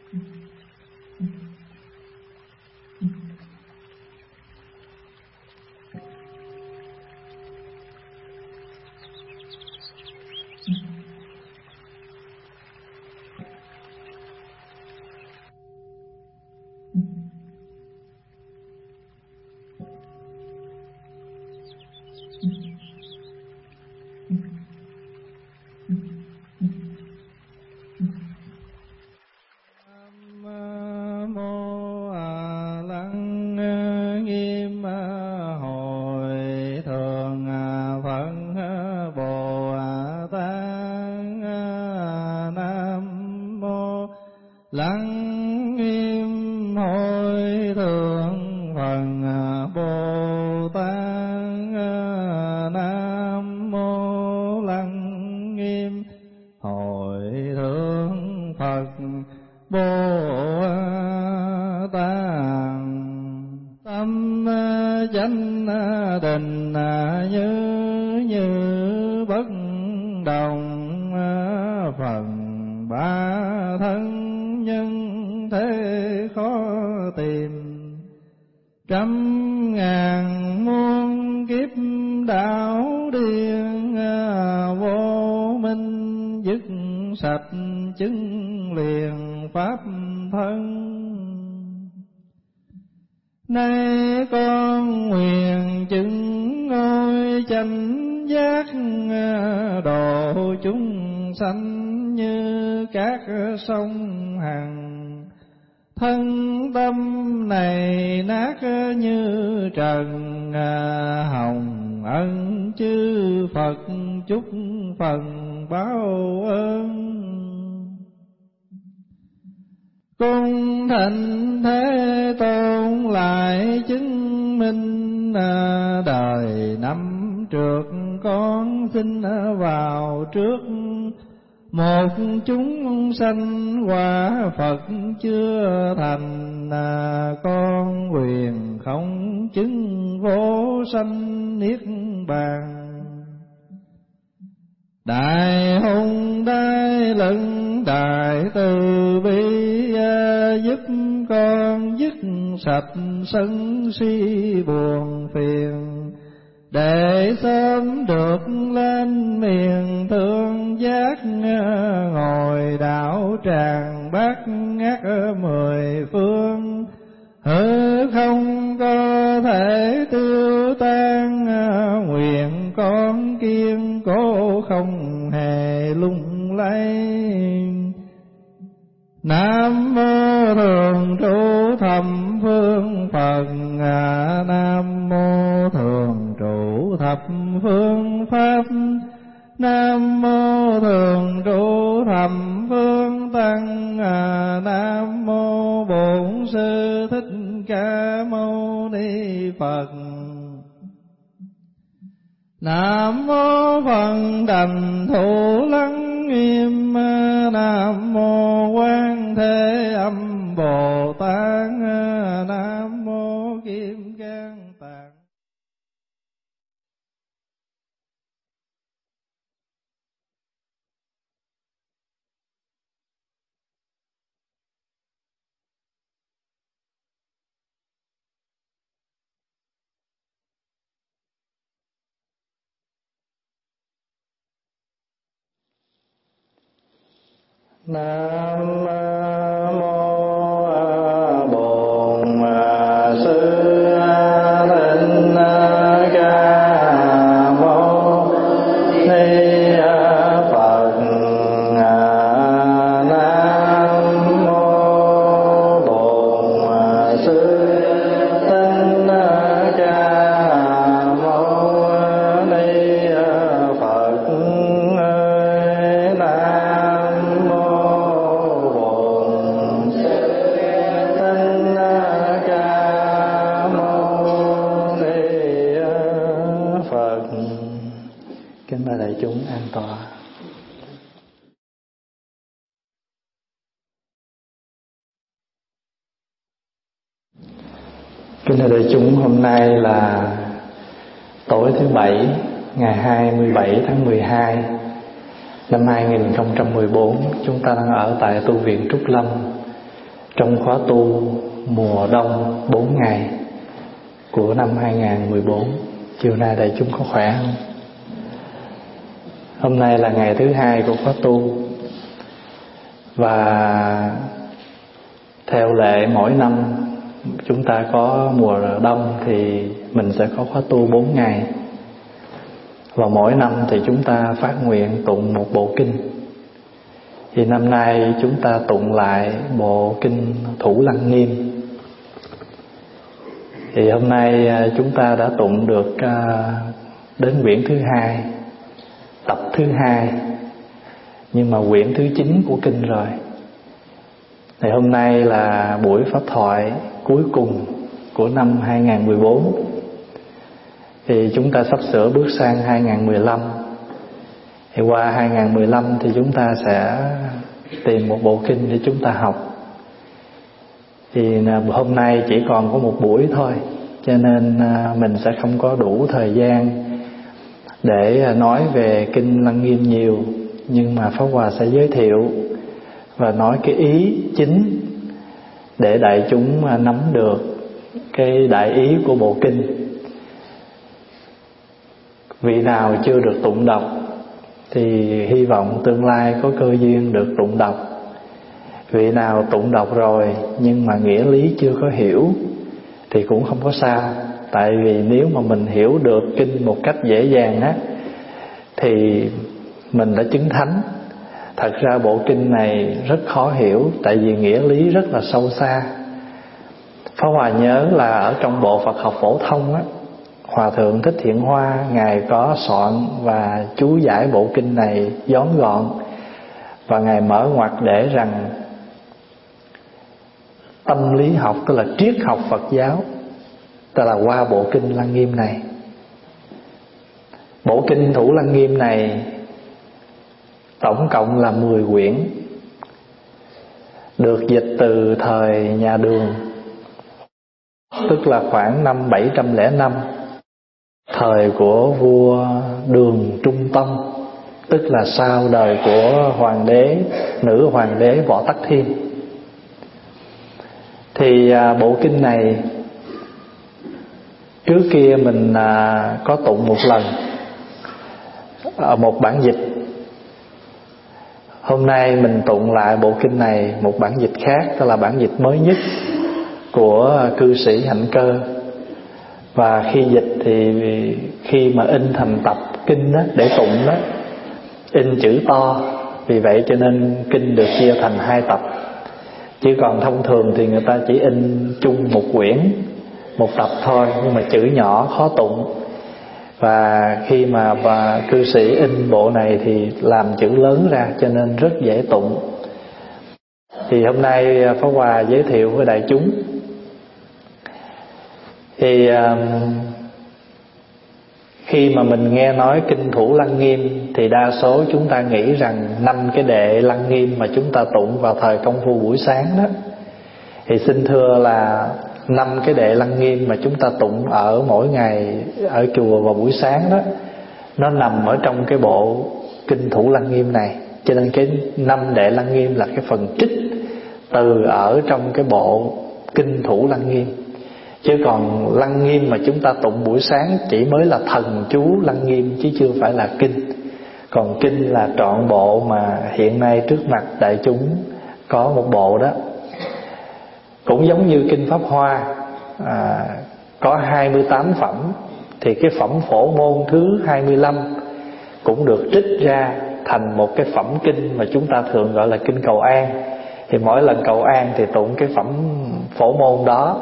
Sân si buồn phiền để sớm được lên miền thương giác, ngồi đạo tràng bát ngát mười phương, hư không có thể tiêu tan, nguyện con kiên cố không hề lung lay. Nam mô Thường trụ thập phương Phật, Nam mô Thường trụ thập phương Pháp, Nam mô Thường trụ thập phương Tăng, Nam mô Bổn Sư Thích Ca Mâu Ni Phật. Nam mô Phật Đảnh Thủ Lăng Nghiêm, Nam mô Quan Thế Âm Bồ Tát, Nam mô Kim Cang Tạng. Nam Kính thưa đại chúng, hôm nay là tối thứ Bảy, ngày 27 tháng 12 năm 2014. Chúng ta đang ở tại tu viện Trúc Lâm, trong khóa tu mùa đông 4 ngày của năm 2014. Chiều nay đại chúng có khỏe không? Hôm nay là ngày thứ 2 của khóa tu, và theo lệ mỗi năm chúng ta có mùa đông thì mình sẽ có khóa tu 4 ngày. Và mỗi năm thì chúng ta phát nguyện tụng một bộ kinh. Thì năm nay chúng ta tụng lại bộ kinh Thủ Lăng Nghiêm. Thì hôm nay chúng ta đã tụng được đến quyển thứ 2, tập thứ 2, nhưng mà quyển thứ 9 của kinh rồi. Thì hôm nay là buổi pháp thoại cuối cùng của năm 2014. Thì chúng ta sắp sửa bước sang 2015. Thì qua 2015 thì chúng ta sẽ tìm một bộ kinh để chúng ta học. Thì hôm nay chỉ còn có một buổi thôi, cho nên mình sẽ không có đủ thời gian để nói về kinh Lăng Nghiêm nhiều. Nhưng mà Pháp Hòa sẽ giới thiệu và nói cái ý chính để đại chúng nắm được cái đại ý của bộ kinh. Vị nào chưa được tụng đọc thì hy vọng tương lai có cơ duyên được tụng đọc. Vị nào tụng đọc rồi nhưng mà nghĩa lý chưa có hiểu thì cũng không có sao. Tại vì nếu mà mình hiểu được kinh một cách dễ dàng á thì mình đã chứng thánh. Thật ra bộ kinh này rất khó hiểu, tại vì nghĩa lý rất là sâu xa. Pháp Hòa nhớ là ở trong bộ Phật học phổ thông á, Hòa thượng Thích Thiện Hoa ngài có soạn và chú giải bộ kinh này vón gọn, và ngài mở ngoặc để rằng tâm lý học, tức là triết học Phật giáo, tức là qua bộ kinh Lăng Nghiêm này. Bộ kinh Thủ Lăng Nghiêm này tổng cộng là 10 quyển, được dịch từ thời nhà Đường, tức là khoảng năm 705, thời của vua Đường Trung Tông, tức là sau đời của nữ hoàng đế Võ Tắc Thiên. Thì bộ kinh này trước kia mình có tụng một lần ở một bản dịch. Hôm nay mình tụng lại bộ kinh này một bản dịch khác, tức là bản dịch mới nhất của cư sĩ Hạnh Cơ. Và khi dịch thì khi mà in thành tập kinh đó, để tụng đó, in chữ to, vì vậy cho nên kinh được chia thành 2 tập. Chứ còn thông thường thì người ta chỉ in chung một quyển, một tập thôi, nhưng mà chữ nhỏ khó tụng. Và khi mà cư sĩ in bộ này thì làm chữ lớn ra, cho nên rất dễ tụng. Thì hôm nay Pháp Hòa giới thiệu với đại chúng. Thì khi mà mình nghe nói kinh Thủ Lăng Nghiêm thì đa số chúng ta nghĩ rằng 5 cái đệ Lăng Nghiêm mà chúng ta tụng vào thời công phu buổi sáng đó. Thì xin thưa là 5 cái đệ Lăng Nghiêm mà chúng ta tụng ở mỗi ngày ở chùa vào buổi sáng đó, nó nằm ở trong cái bộ kinh Thủ Lăng Nghiêm này. Cho nên cái 5 đệ Lăng Nghiêm là cái phần trích từ ở trong cái bộ kinh Thủ Lăng Nghiêm. Chứ còn Lăng Nghiêm mà chúng ta tụng buổi sáng chỉ mới là thần chú Lăng Nghiêm, chứ chưa phải là kinh. Còn kinh là trọn bộ mà hiện nay trước mặt đại chúng có một bộ đó. Cũng giống như kinh Pháp Hoa có 28 phẩm, thì cái phẩm Phổ Môn thứ 25 cũng được trích ra thành một cái phẩm kinh mà chúng ta thường gọi là kinh Cầu An. Thì mỗi lần cầu an thì tụng cái phẩm Phổ Môn đó.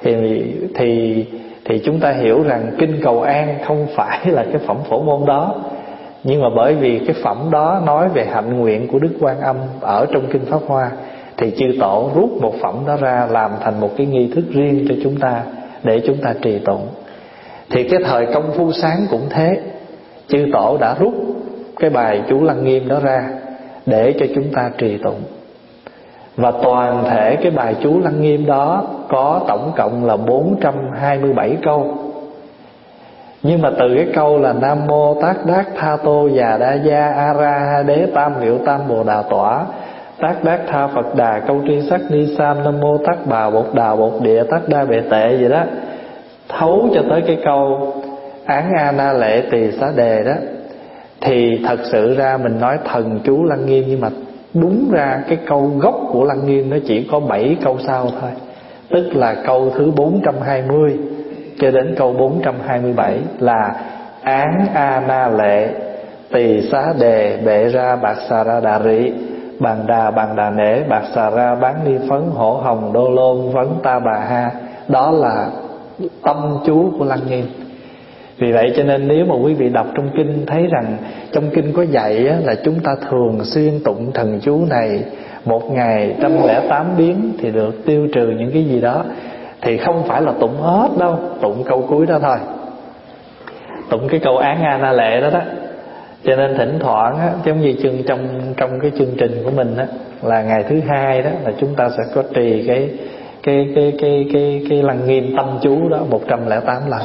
Thì chúng ta hiểu rằng kinh Cầu An không phải là cái phẩm Phổ Môn đó, nhưng mà bởi vì cái phẩm đó nói về hạnh nguyện của Đức Quan Âm ở trong kinh Pháp Hoa, thì chư tổ rút một phẩm đó ra làm thành một cái nghi thức riêng cho chúng ta để chúng ta trì tụng. Thì cái thời công phu sáng cũng thế, chư tổ đã rút cái bài chú Lăng Nghiêm đó ra để cho chúng ta trì tụng. Và toàn thể cái bài chú Lăng Nghiêm đó có tổng cộng là 427 câu. Nhưng mà từ cái câu là Nam Mô Tát Đát Tha Tô Già Đa Gia A Ra Ha Đế Tam Liệu Tam Bồ Đà Tỏa Tác Đát Tha Phật Đà câu tri sắc ni sam nam mô Tát Bà Bột Đà Bột Địa Tát Đa Bệ Tệ vậy đó, thấu cho tới cái câu Án A Na Lệ Tỳ Xá Đề đó, thì thật sự ra mình nói thần chú Lăng Nghiêm, nhưng mà đúng ra cái câu gốc của Lăng Nghiêm nó chỉ có 7 câu sau thôi. Tức là câu thứ 420 cho đến câu 427 là Án A Na Lệ Tỳ Xá Đề Bệ Ra Bạc Xà Ra Đà Rị Bàn Đà Nể Bạc Xà Ra Bán Ni Phấn Hổ Hồng Đô Lôn Vấn Ta Bà Ha. Đó là tâm chú của Lăng Nghiêm. Vì vậy cho nên nếu mà quý vị đọc trong kinh thấy rằng trong kinh có dạy là chúng ta thường xuyên tụng thần chú này, một ngày 108 biến thì được tiêu trừ những cái gì đó, thì không phải là tụng hết đâu, tụng câu cuối đó thôi, tụng cái câu Án A Na Lệ đó đó. Cho nên thỉnh thoảng á, giống như trong cái chương trình của mình á, là ngày thứ hai đó là chúng ta sẽ có trì cái Lăng Nghiêm tâm chú đó 108 lần.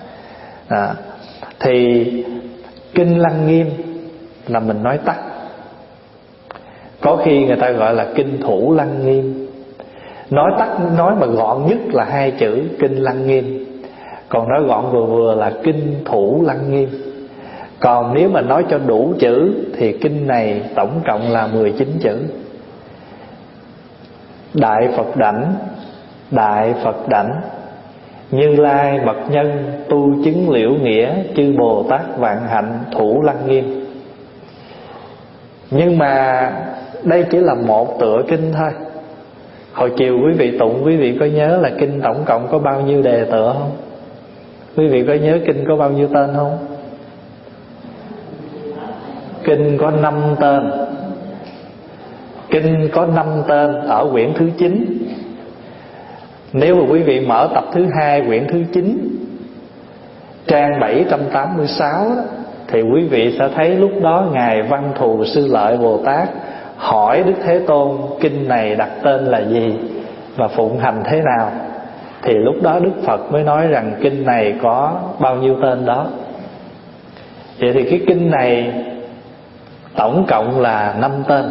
Thì kinh Lăng Nghiêm là mình nói tắt, có khi người ta gọi là kinh Thủ Lăng Nghiêm. Nói tắt, nói mà gọn nhất là 2 chữ kinh Lăng Nghiêm, còn nói gọn vừa là kinh Thủ Lăng Nghiêm. Còn nếu mà nói cho đủ chữ thì kinh này tổng cộng là 19 chữ. Đại Phật Đảnh, Đại Phật Đảnh, Như Lai Bậc Nhân tu chứng liễu nghĩa, chư Bồ Tát vạn hạnh thủ Lăng Nghiêm. Nhưng mà đây chỉ là một tựa kinh thôi. Hồi chiều quý vị tụng, quý vị có nhớ là kinh tổng cộng có bao nhiêu đề tựa không? Quý vị có nhớ kinh có bao nhiêu tên không? Kinh có 5 tên. Kinh có 5 tên ở quyển thứ 9. Nếu mà quý vị mở tập thứ 2 quyển thứ 9 trang 786 đó, thì quý vị sẽ thấy lúc đó Ngài Văn Thù Sư Lợi Bồ Tát hỏi Đức Thế Tôn kinh này đặt tên là gì và phụng hành thế nào. Thì lúc đó Đức Phật mới nói rằng kinh này có bao nhiêu tên đó. Vậy thì cái kinh này tổng cộng là 5 tên.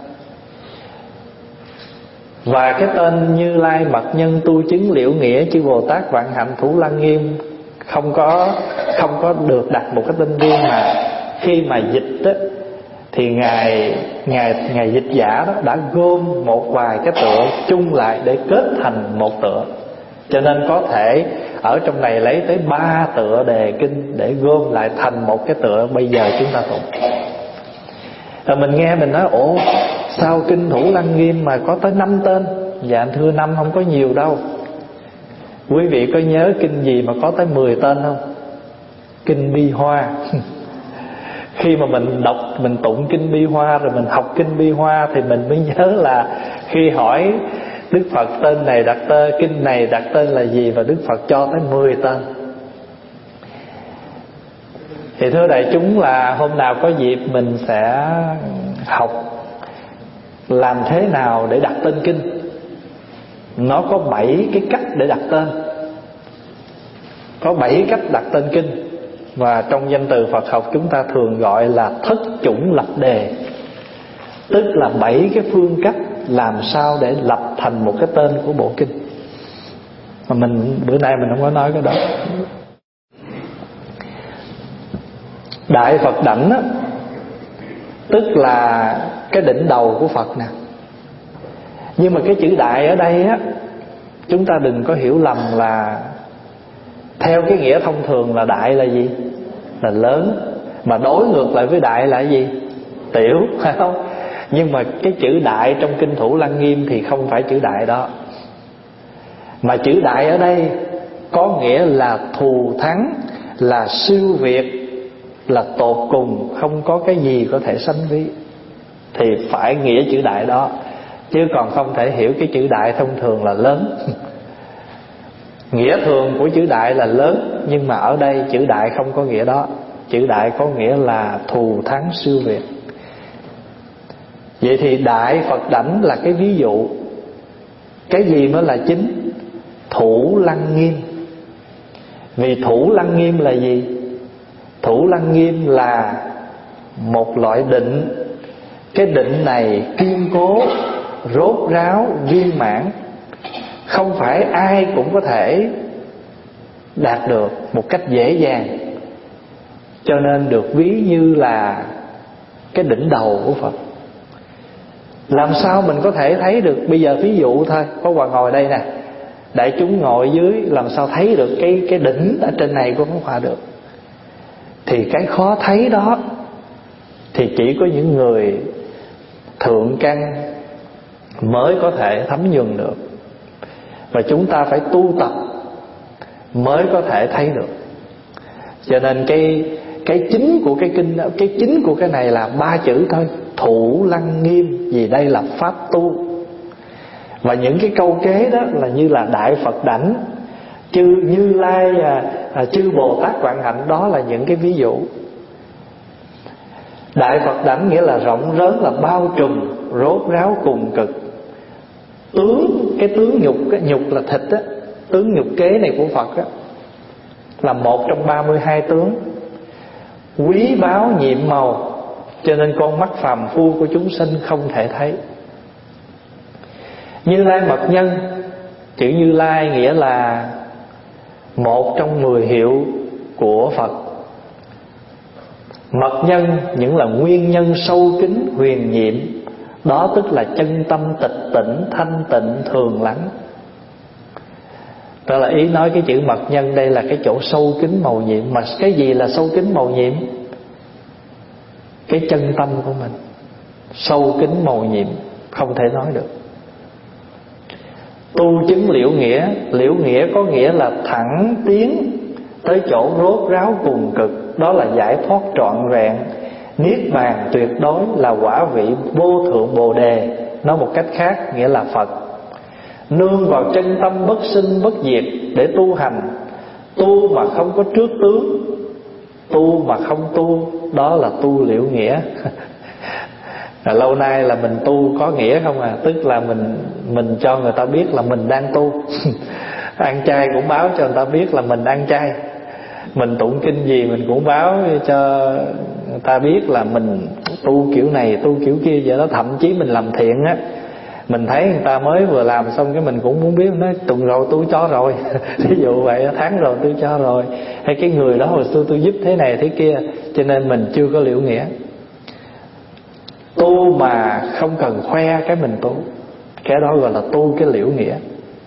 Và cái tên Như Lai Bậc Nhân tu chứng liễu nghĩa, chư Bồ Tát vạn hạnh thủ Lăng Nghiêm không có được đặt một cái tên riêng, mà khi mà dịch đó, thì ngài dịch giả đó đã gom một vài cái tựa chung lại để kết thành một tựa. Cho nên có thể ở trong này lấy tới 3 tựa đề kinh để gom lại thành một cái tựa bây giờ chúng ta tụng. Rồi mình nghe mình nói ủa sao kinh Thủ Lăng Nghiêm mà có tới 5 tên? Dạ thưa, 5 không có nhiều đâu. Quý vị có nhớ kinh gì mà có tới 10 tên không? Kinh Bi Hoa. Khi mà mình đọc, mình tụng kinh Bi Hoa rồi mình học kinh Bi Hoa thì mình mới nhớ là khi hỏi Đức Phật tên này đặt tên, kinh này đặt tên là gì, và Đức Phật cho tới 10 tên. Thì thưa đại chúng, là hôm nào có dịp mình sẽ học làm thế nào để đặt tên kinh. Nó có 7 cái cách để đặt tên, có 7 cách đặt tên kinh. Và trong danh từ Phật học chúng ta thường gọi là thất chủng lập đề. Tức là 7 cái phương cách làm sao để lập thành một cái tên của bộ kinh. Mà bữa nay mình không có nói cái đó. Đại Phật Đảnh á, tức là cái đỉnh đầu của Phật nè. Nhưng mà cái chữ đại ở đây á, chúng ta đừng có hiểu lầm là theo cái nghĩa thông thường là đại là gì? Là lớn. Mà đối ngược lại với đại là gì? Tiểu, phải không? Nhưng mà cái chữ đại trong kinh Thủ Lăng Nghiêm thì không phải chữ đại đó. Mà chữ đại ở đây có nghĩa là thù thắng, là siêu việt, là tột cùng, không có cái gì có thể sánh ví. Thì phải nghĩa chữ đại đó, chứ còn không thể hiểu cái chữ đại thông thường là lớn. Nghĩa thường của chữ đại là lớn, nhưng mà ở đây chữ đại không có nghĩa đó. Chữ đại có nghĩa là thù thắng siêu việt. Vậy thì Đại Phật Đảnh là cái ví dụ. Cái gì mới là chính? Thủ Lăng Nghiêm. Vì Thủ Lăng Nghiêm là gì? Thủ Lăng Nghiêm là một loại định. Cái định này kiên cố, rốt ráo, viên mãn. Không phải ai cũng có thể đạt được một cách dễ dàng, cho nên được ví như là cái đỉnh đầu của Phật. Làm sao mình có thể thấy được? Bây giờ ví dụ thôi, Pháp Hòa ngồi đây nè, đại chúng ngồi dưới, làm sao thấy được cái đỉnh ở trên này của Pháp Hòa được? Thì cái khó thấy đó thì chỉ có những người thượng căn mới có thể thấm nhuần được. Và chúng ta phải tu tập mới có thể thấy được. Cho nên cái chính của cái kinh, cái chính của cái này là 3 chữ thôi: thủ lăng nghiêm. Vì đây là pháp tu. Và những cái câu kế đó là như là Đại Phật Đảnh, chư Như Lai, chư Bồ Tát Quảng Hạnh, đó là những cái ví dụ. Đại Phật Đảnh nghĩa là rộng lớn, là bao trùm, rốt ráo cùng cực. Cái tướng nhục, cái nhục là thịt á, tướng nhục kế này của Phật á, là một trong 32 tướng, quý báu nhiệm màu, cho nên con mắt phàm phu của chúng sinh không thể thấy. Như Lai Mật Nhân, chữ Như Lai nghĩa là một trong 10 hiệu của Phật. Mật Nhân những là nguyên nhân sâu kín huyền nhiệm, đó tức là chân tâm tịch tỉnh, thanh tịnh, thường lắng. Đó là ý nói cái chữ Mật Nhân đây là cái chỗ sâu kín màu nhiệm. Mà cái gì là sâu kín màu nhiệm? Cái chân tâm của mình sâu kín màu nhiệm, không thể nói được. Tu chứng liễu nghĩa, liễu nghĩa có nghĩa là thẳng tiến tới chỗ rốt ráo cùng cực, đó là giải thoát trọn vẹn. Niết bàn tuyệt đối là quả vị vô thượng Bồ Đề, nói một cách khác nghĩa là Phật. Nương vào chân tâm bất sinh bất diệt để tu hành. Tu mà không có trước tướng, tu mà không tu, đó là tu liễu nghĩa. Lâu nay là mình tu có nghĩa không à, tức là mình cho người ta biết là mình đang tu. Ăn chay cũng báo cho người ta biết là mình ăn chay. Mình tụng kinh gì mình cũng báo cho người ta biết là mình tu kiểu này, tu kiểu kia vậy đó. Thậm chí mình làm thiện á, mình thấy người ta mới vừa làm xong cái mình cũng muốn biết, nói tuần rồi tôi cho rồi. Ví dụ vậy, tháng rồi tôi cho rồi. Hay cái người đó hồi xưa tôi giúp thế này thế kia. Cho nên mình chưa có liễu nghĩa. Tu mà không cần khoe cái mình tu, cái đó gọi là tu cái liễu nghĩa.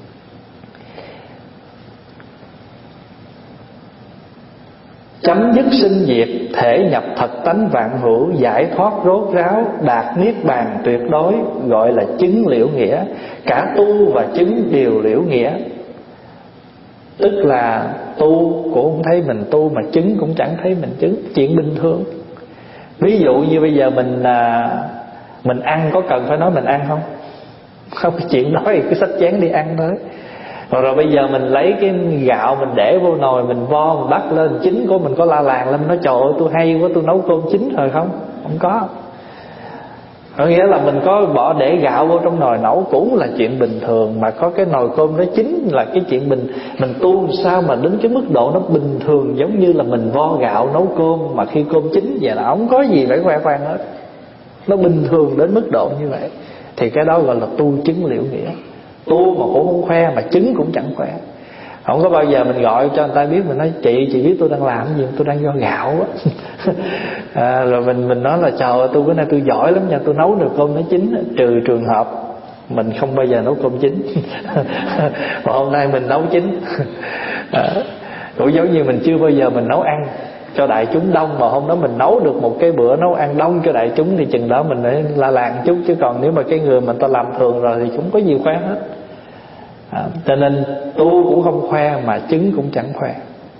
Chấm dứt sinh diệt, thể nhập thật tánh vạn hữu, giải thoát rốt ráo, đạt niết bàn tuyệt đối, gọi là chứng liễu nghĩa. Cả tu và chứng đều liễu nghĩa. Tức là tu cũng không thấy mình tu, mà chứng cũng chẳng thấy mình chứng, chuyện bình thường. Ví dụ như bây giờ mình ăn có cần phải nói mình ăn không? Không, cái chuyện đó thì cứ xách chén đi ăn thôi. Rồi bây giờ mình lấy cái gạo mình để vô nồi, mình vo, mình bắt lên chín của mình có la làng lên, nói trời ơi tôi hay quá, tôi nấu cơm chín rồi không? Không có. Có nghĩa là mình có bỏ để gạo vô trong nồi nấu cũng là chuyện bình thường, mà có cái nồi cơm nó chín là cái chuyện mình tu sao mà đến cái mức độ nó bình thường, giống như là mình vo gạo nấu cơm mà khi cơm chín vậy là không có gì phải khoe khoang hết. Nó bình thường đến mức độ như vậy thì cái đó gọi là tu chứng liễu nghĩa. Tu mà cũng không khoe, mà chứng cũng chẳng khoe. Không có bao giờ mình gọi cho người ta biết, mình nói chị biết tôi đang làm gì, tôi đang vo gạo á. Rồi mình nói là trời ơi tôi bữa nay tôi giỏi lắm nha, tôi nấu được cơm nó chín. Trừ trường hợp mình không bao giờ nấu cơm chín. Mà hôm nay mình nấu chín. Cũng giống như mình chưa bao giờ mình nấu ăn cho đại chúng đông, mà hôm đó mình nấu được một cái bữa nấu ăn đông cho đại chúng thì chừng đó mình phải la làng chút. Chứ còn nếu mà cái người mình ta làm thường rồi thì cũng có gì khoe hết. Cho nên tu cũng không khoe, mà chứng cũng chẳng khoe.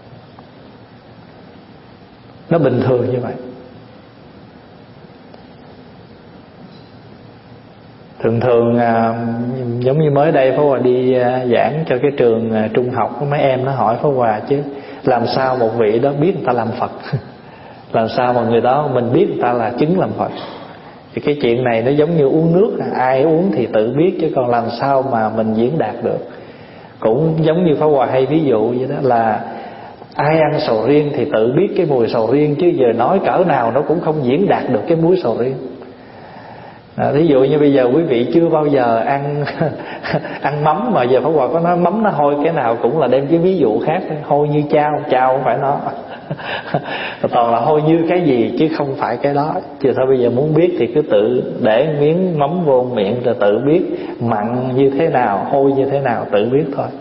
Nó bình thường như vậy. Thường giống như mới đây Pháp Hòa đi giảng cho cái trường trung học, mấy em nó hỏi Pháp Hòa chứ làm sao một vị đó biết người ta làm Phật? Làm sao mà người đó mình biết người ta là chứng làm Phật? Thì cái chuyện này nó giống như uống nước, ai uống thì tự biết, chứ còn làm sao mà mình diễn đạt được. Cũng giống như Pháp Hòa hay ví dụ vậy đó, là ai ăn sầu riêng thì tự biết cái mùi sầu riêng, chứ giờ nói cỡ nào nó cũng không diễn đạt được cái muối sầu riêng. Thí dụ như bây giờ quý vị chưa bao giờ ăn ăn mắm, mà giờ Pháp Hòa có nói mắm nó hôi cái nào cũng là đem cái ví dụ khác, hôi như chao, chao không phải nó toàn là hôi như cái gì chứ không phải cái đó. Chứ thôi bây giờ muốn biết thì cứ tự để miếng mắm vô miệng rồi tự biết mặn như thế nào, hôi như thế nào, tự biết thôi.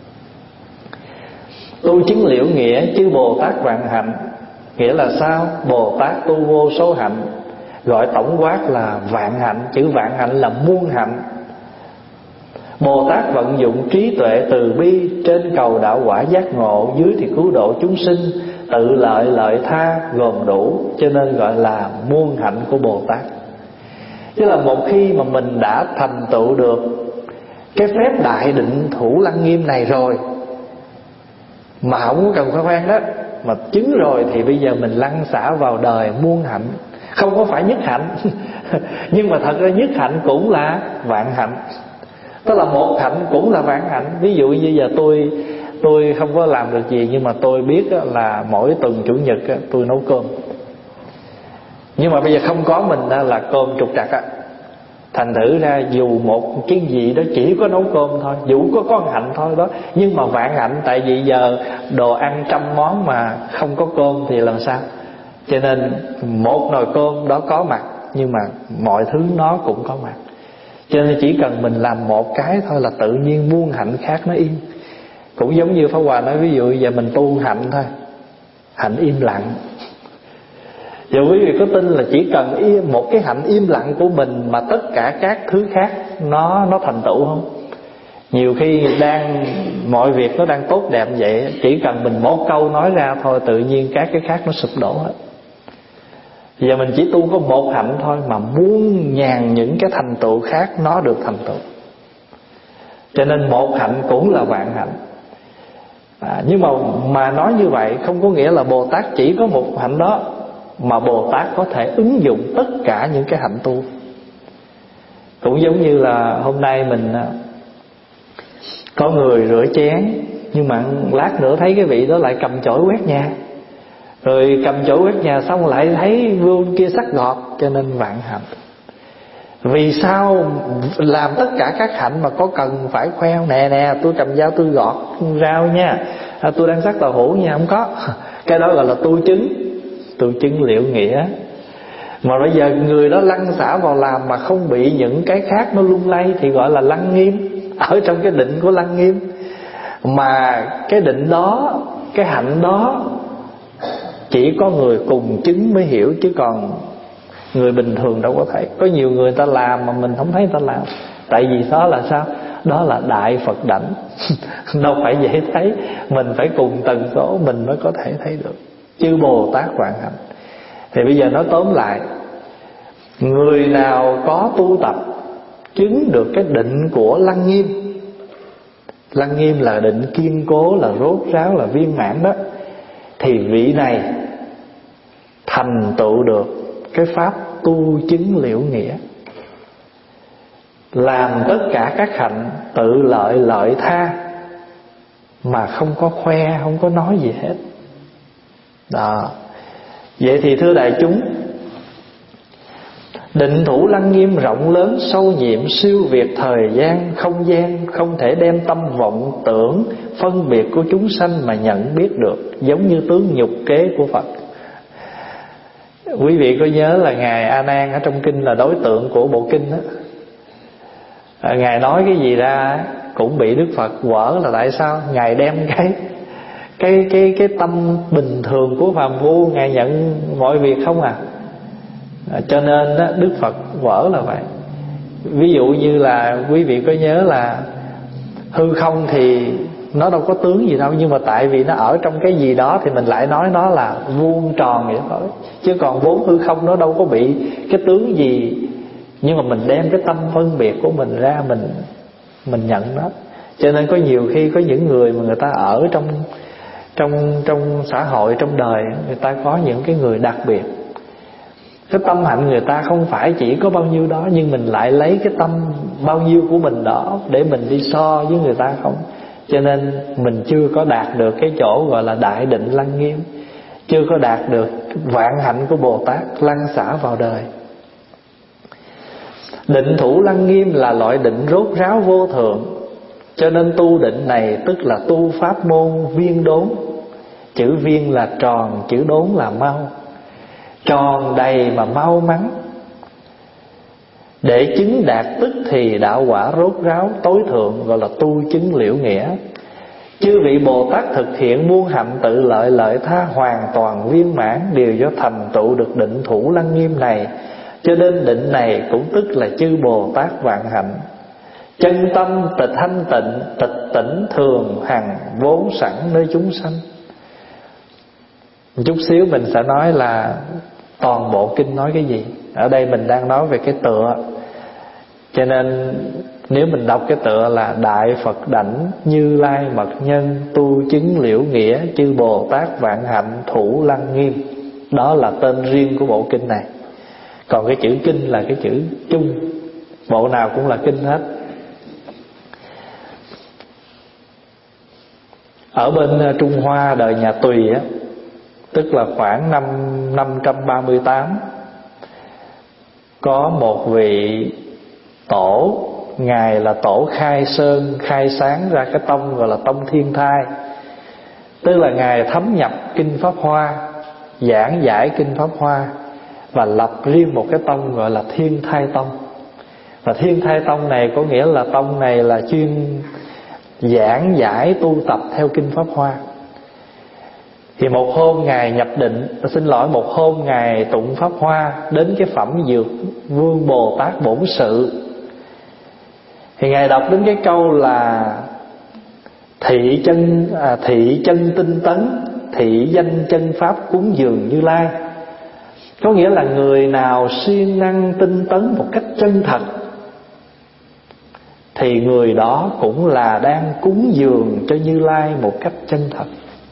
Tu chứng liễu nghĩa chư Bồ Tát vạn hạnh. Nghĩa là sao? Bồ Tát tu vô số hạnh, gọi tổng quát là vạn hạnh. Chữ vạn hạnh là muôn hạnh. Bồ Tát vận dụng trí tuệ từ bi, trên cầu đạo quả giác ngộ, dưới thì cứu độ chúng sinh, tự lợi lợi tha gồm đủ, cho nên gọi là muôn hạnh của Bồ Tát. Chứ là một khi mà mình đã thành tựu được cái phép đại định thủ lăng nghiêm này rồi, mà không có cần phải khoan đó, mà chứng rồi, thì bây giờ mình lăn xả vào đời muôn hạnh. Không có phải nhất hạnh nhưng mà thật ra nhất hạnh cũng là vạn hạnh. Tức là một hạnh cũng là vạn hạnh. Ví dụ như giờ tôi không có làm được gì, nhưng mà tôi biết là mỗi tuần Chủ nhật tôi nấu cơm. Nhưng mà bây giờ không có mình là cơm trục trặc á. Thành thử ra dù một cái gì đó chỉ có nấu cơm thôi, dù có con hạnh thôi đó, nhưng mà vạn hạnh. Tại vì giờ đồ ăn trăm món mà không có cơm thì làm sao? Cho nên một nồi cơm đó có mặt, nhưng mà mọi thứ nó cũng có mặt. Cho nên chỉ cần mình làm một cái thôi là tự nhiên muôn hạnh khác nó yên. Cũng giống như Pháp Hòa nói, ví dụ giờ mình tu hạnh thôi, hạnh im lặng. Giờ quý vị có tin là chỉ cần một cái hạnh im lặng của mình mà tất cả các thứ khác nó thành tựu không? Nhiều khi mọi việc nó đang tốt đẹp vậy, chỉ cần mình một câu nói ra thôi, tự nhiên các cái khác nó sụp đổ hết. Giờ mình chỉ tu có một hạnh thôi mà muôn ngàn những cái thành tựu khác nó được thành tựu. Cho nên một hạnh cũng là vạn hạnh. Nhưng mà nói như vậy không có nghĩa là Bồ Tát chỉ có một hạnh đó, mà Bồ Tát có thể ứng dụng tất cả những cái hạnh tu. Cũng giống như là hôm nay mình có người rửa chén, nhưng mà lát nữa thấy cái vị đó lại cầm chổi quét nhà, rồi cầm chổi quét nhà xong lại thấy vương kia sắc gọt, cho nên vạn hạnh. Vì sao làm tất cả các hạnh mà có cần phải khoe? Nè tôi cầm dao tôi gọt rau nha, tôi đang sắc tàu hũ nha, không có. Cái đó gọi là tu chứng liễu nghĩa. Mà bây giờ người đó lăn xả vào làm mà không bị những cái khác nó lung lay thì gọi là lăng nghiêm, ở trong cái định của lăng nghiêm. Mà cái định đó, cái hạnh đó chỉ có người cùng chứng mới hiểu, chứ còn người bình thường đâu có thể. Có nhiều người ta làm mà mình không thấy người ta làm. Tại vì đó là sao? Đó là đại Phật đảnh đâu phải dễ thấy, mình phải cùng tần số mình mới có thể thấy được. Chư Bồ Tát vạn hạnh. Thì bây giờ nói tóm lại, người nào có tu tập chứng được cái định của lăng nghiêm. Lăng nghiêm là định kiên cố, là rốt ráo, là viên mãn đó, thì vị này thành tựu được cái pháp tu chứng liễu nghĩa, làm tất cả các hạnh tự lợi lợi tha, mà không có khoe, không có nói gì hết đó. Vậy thì thưa đại chúng, định thủ lăng nghiêm rộng lớn sâu nhiệm, siêu việt thời gian không gian, không thể đem tâm vọng tưởng phân biệt của chúng sanh mà nhận biết được, giống như tướng nhục kế của Phật. Quý vị có nhớ là Ngài A Nan ở trong kinh là đối tượng của bộ kinh đó. Ngài nói cái gì ra cũng bị Đức Phật quở, là tại sao? Ngài đem cái tâm bình thường của phàm phu, Ngài nhận mọi việc không à. Cho nên đó, Đức Phật quở là vậy. Ví dụ như là quý vị có nhớ là hư không thì nó đâu có tướng gì đâu, nhưng mà tại vì nó ở trong cái gì đó thì mình lại nói nó là vuông tròn vậy thôi. Chứ còn vốn hư không nó đâu có bị cái tướng gì, nhưng mà mình đem cái tâm phân biệt của mình ra, mình nhận nó. Cho nên có nhiều khi có những người mà người ta ở trong xã hội, trong đời, người ta có những cái người đặc biệt. Cái tâm hạnh người ta không phải chỉ có bao nhiêu đó, nhưng mình lại lấy cái tâm bao nhiêu của mình đó để mình đi so với người ta không. Cho nên mình chưa có đạt được cái chỗ gọi là đại định lăng nghiêm, chưa có đạt được vạn hạnh của Bồ Tát lăn xả vào đời. Định thủ lăng nghiêm là loại định rốt ráo vô thượng, cho nên tu định này tức là tu pháp môn viên đốn. Chữ viên là tròn, chữ đốn là mau. Tròn đầy mà mau mắn, để chứng đạt tức thì đạo quả rốt ráo tối thượng, gọi là tu chứng liễu nghĩa. Chư vị Bồ Tát thực hiện muôn hạnh tự lợi lợi tha hoàn toàn viên mãn, đều do thành tựu được định thủ lăng nghiêm này. Cho nên định này cũng tức là chư Bồ Tát vạn hạnh. Chân tâm tịch thanh tịnh, tịch tỉnh thường hằng vốn sẵn nơi chúng sanh. Một chút xíu mình sẽ nói là toàn bộ kinh nói cái gì. Ở đây mình đang nói về cái tựa, cho nên nếu mình đọc cái tựa là Đại Phật Đảnh Như Lai Mật Nhân tu chứng liễu nghĩa chư Bồ Tát vạn hạnh thủ lăng nghiêm, đó là tên riêng của bộ kinh này. Còn cái chữ kinh là cái chữ chung, bộ nào cũng là kinh hết. Ở bên Trung Hoa đời nhà Tùy á, tức là khoảng năm 538, có một vị tổ, ngài là tổ khai sơn, khai sáng ra cái tông gọi là tông Thiên Thai. Tức là ngài thấm nhập kinh Pháp Hoa, giảng giải kinh Pháp Hoa, và lập riêng một cái tông gọi là Thiên Thai Tông. Và Thiên Thai Tông này có nghĩa là tông này là chuyên giảng giải tu tập theo kinh Pháp Hoa. Thì một hôm ngài nhập định, một hôm ngài tụng Pháp Hoa đến cái phẩm Dược Vương Bồ Tát Bổn Sự, thì ngài đọc đến cái câu là thị chân tinh tấn, thị danh chân pháp cúng dường Như Lai. Có nghĩa là người nào siêng năng tinh tấn một cách chân thật thì người đó cũng là đang cúng dường cho Như Lai một cách chân thật.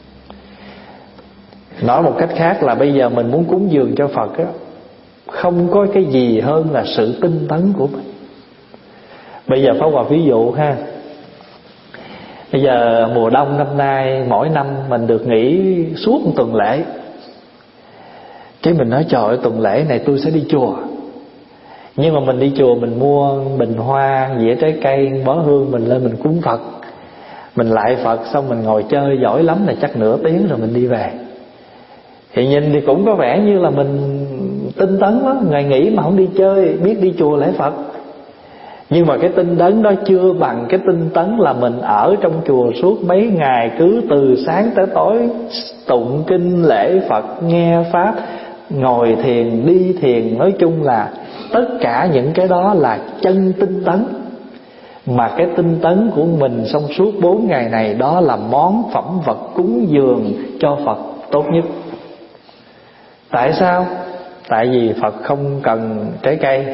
Nói một cách khác là bây giờ mình muốn cúng dường cho Phật á, không có cái gì hơn là sự tinh tấn của mình. Bây giờ Pháp Hòa ví dụ ha. Bây giờ mùa đông năm nay, mỗi năm mình được nghỉ suốt một tuần lễ. Cái mình nói trời ơi, tuần lễ này tôi sẽ đi chùa. Nhưng mà mình đi chùa mình mua bình hoa, dĩa trái cây, bó hương mình lên mình cúng Phật. Mình lại Phật xong mình ngồi chơi giỏi lắm là chắc nửa tiếng rồi mình đi về. Thì nhìn thì cũng có vẻ như là mình tinh tấn lắm, ngày nghỉ mà không đi chơi, biết đi chùa lễ Phật. Nhưng mà cái tinh tấn đó chưa bằng cái tinh tấn là mình ở trong chùa suốt mấy ngày, cứ từ sáng tới tối tụng kinh lễ Phật, nghe Pháp, ngồi thiền, đi thiền. Nói chung là tất cả những cái đó là chân tinh tấn. Mà cái tinh tấn của mình trong suốt 4 ngày này, đó là món phẩm vật cúng dường cho Phật tốt nhất. Tại sao? Tại vì Phật không cần trái cây.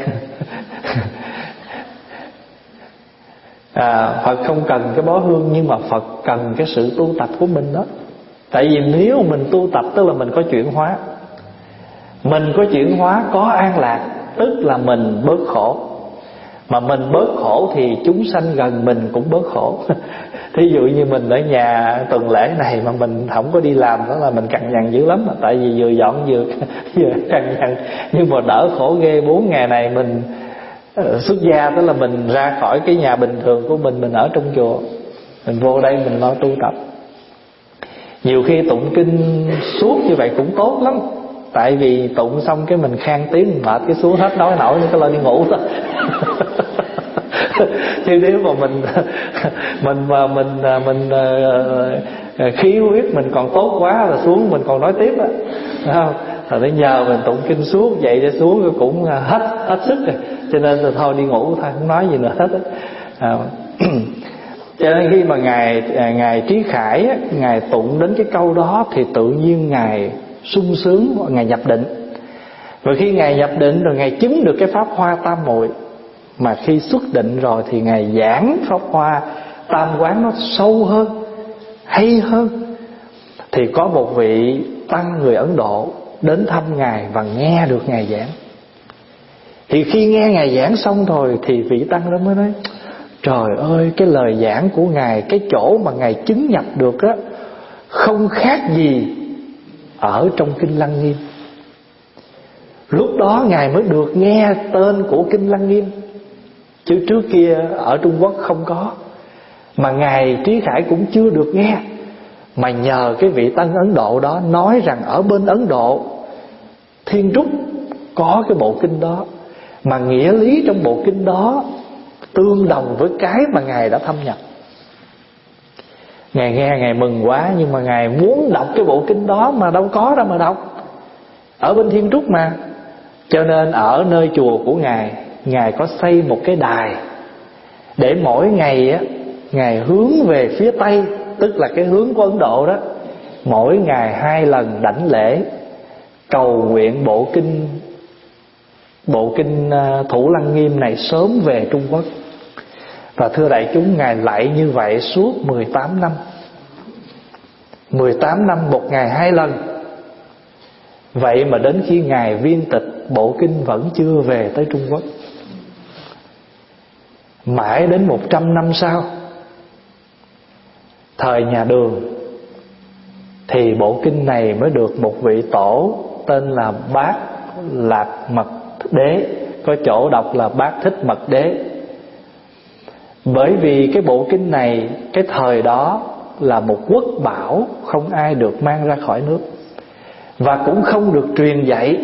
Phật không cần cái bó hương, nhưng mà Phật cần cái sự tu tập của mình đó. Tại vì nếu mình tu tập tức là mình có chuyển hóa. Mình có chuyển hóa, có an lạc, tức là mình bớt khổ. Mà mình bớt khổ thì chúng sanh gần mình cũng bớt khổ. Thí dụ như mình ở nhà tuần lễ này mà mình không có đi làm, đó là mình cằn nhằn dữ lắm. Tại vì vừa dọn vừa cằn nhằn. Nhưng mà đỡ khổ ghê, 4 ngày này mình xuất gia, tức là mình ra khỏi cái nhà bình thường của mình ở trong chùa, mình vô đây mình lo tu tập. Nhiều khi tụng kinh suốt như vậy cũng tốt lắm. Tại vì tụng xong cái mình khang tiếng mệt cái xuống hết nói nổi nữa, cái lo đi ngủ thôi. Chứ nếu mà mình khí huyết mình còn tốt quá là xuống mình còn nói tiếp á, phải không? Rồi đến giờ mình tụng kinh suốt vậy để xuống cũng hết sức rồi. Cho nên là thôi đi ngủ thôi, không nói gì nữa hết á. Cho nên khi mà ngài Trí Khải á, ngài tụng đến cái câu đó thì tự nhiên ngài sung sướng, ngài nhập định. Rồi khi ngài nhập định rồi ngài chứng được cái pháp hoa tam muội. Mà khi xuất định rồi thì ngài giảng pháp hoa tam quán nó sâu hơn, hay hơn. Thì có một vị tăng người Ấn Độ đến thăm ngài và nghe được ngài giảng. Thì khi nghe ngài giảng xong rồi thì vị tăng đó mới nói: trời ơi, cái lời giảng của ngài, cái chỗ mà ngài chứng nhập được á, không khác gì ở trong kinh Lăng Nghiêm. Lúc đó ngài mới được nghe tên của kinh Lăng Nghiêm. chứ trước kia ở Trung Quốc không có. Mà Ngài Trí Khải cũng chưa được nghe. Mà nhờ cái vị Tân Ấn Độ đó nói rằng ở bên Ấn Độ Thiên Trúc có cái bộ kinh đó, mà nghĩa lý trong bộ kinh đó tương đồng với cái mà Ngài đã thâm nhập. Ngài nghe Ngài mừng quá, nhưng mà Ngài muốn đọc cái bộ kinh đó mà đâu có đâu mà đọc, ở bên Thiên Trúc mà. Cho nên ở nơi chùa của Ngài, Ngài có xây một cái đài để mỗi ngày á, Ngài hướng về phía Tây, tức là cái hướng của Ấn Độ đó, mỗi ngày 2 lần đảnh lễ cầu nguyện bộ kinh Thủ Lăng Nghiêm này sớm về Trung Quốc. Và thưa đại chúng, Ngài lạy như vậy suốt 18 năm. 18 năm một ngày 2 lần. Vậy mà đến khi Ngài viên tịch, bộ kinh vẫn chưa về tới Trung Quốc. Mãi đến 100 năm sau, thời nhà Đường, thì bộ kinh này mới được một vị tổ tên là Bát Lạc Mật Đế, có chỗ đọc là Bát Thích Mật Đế. Bởi vì cái bộ kinh này cái thời đó là một quốc bảo, không ai được mang ra khỏi nước, và cũng không được truyền dạy,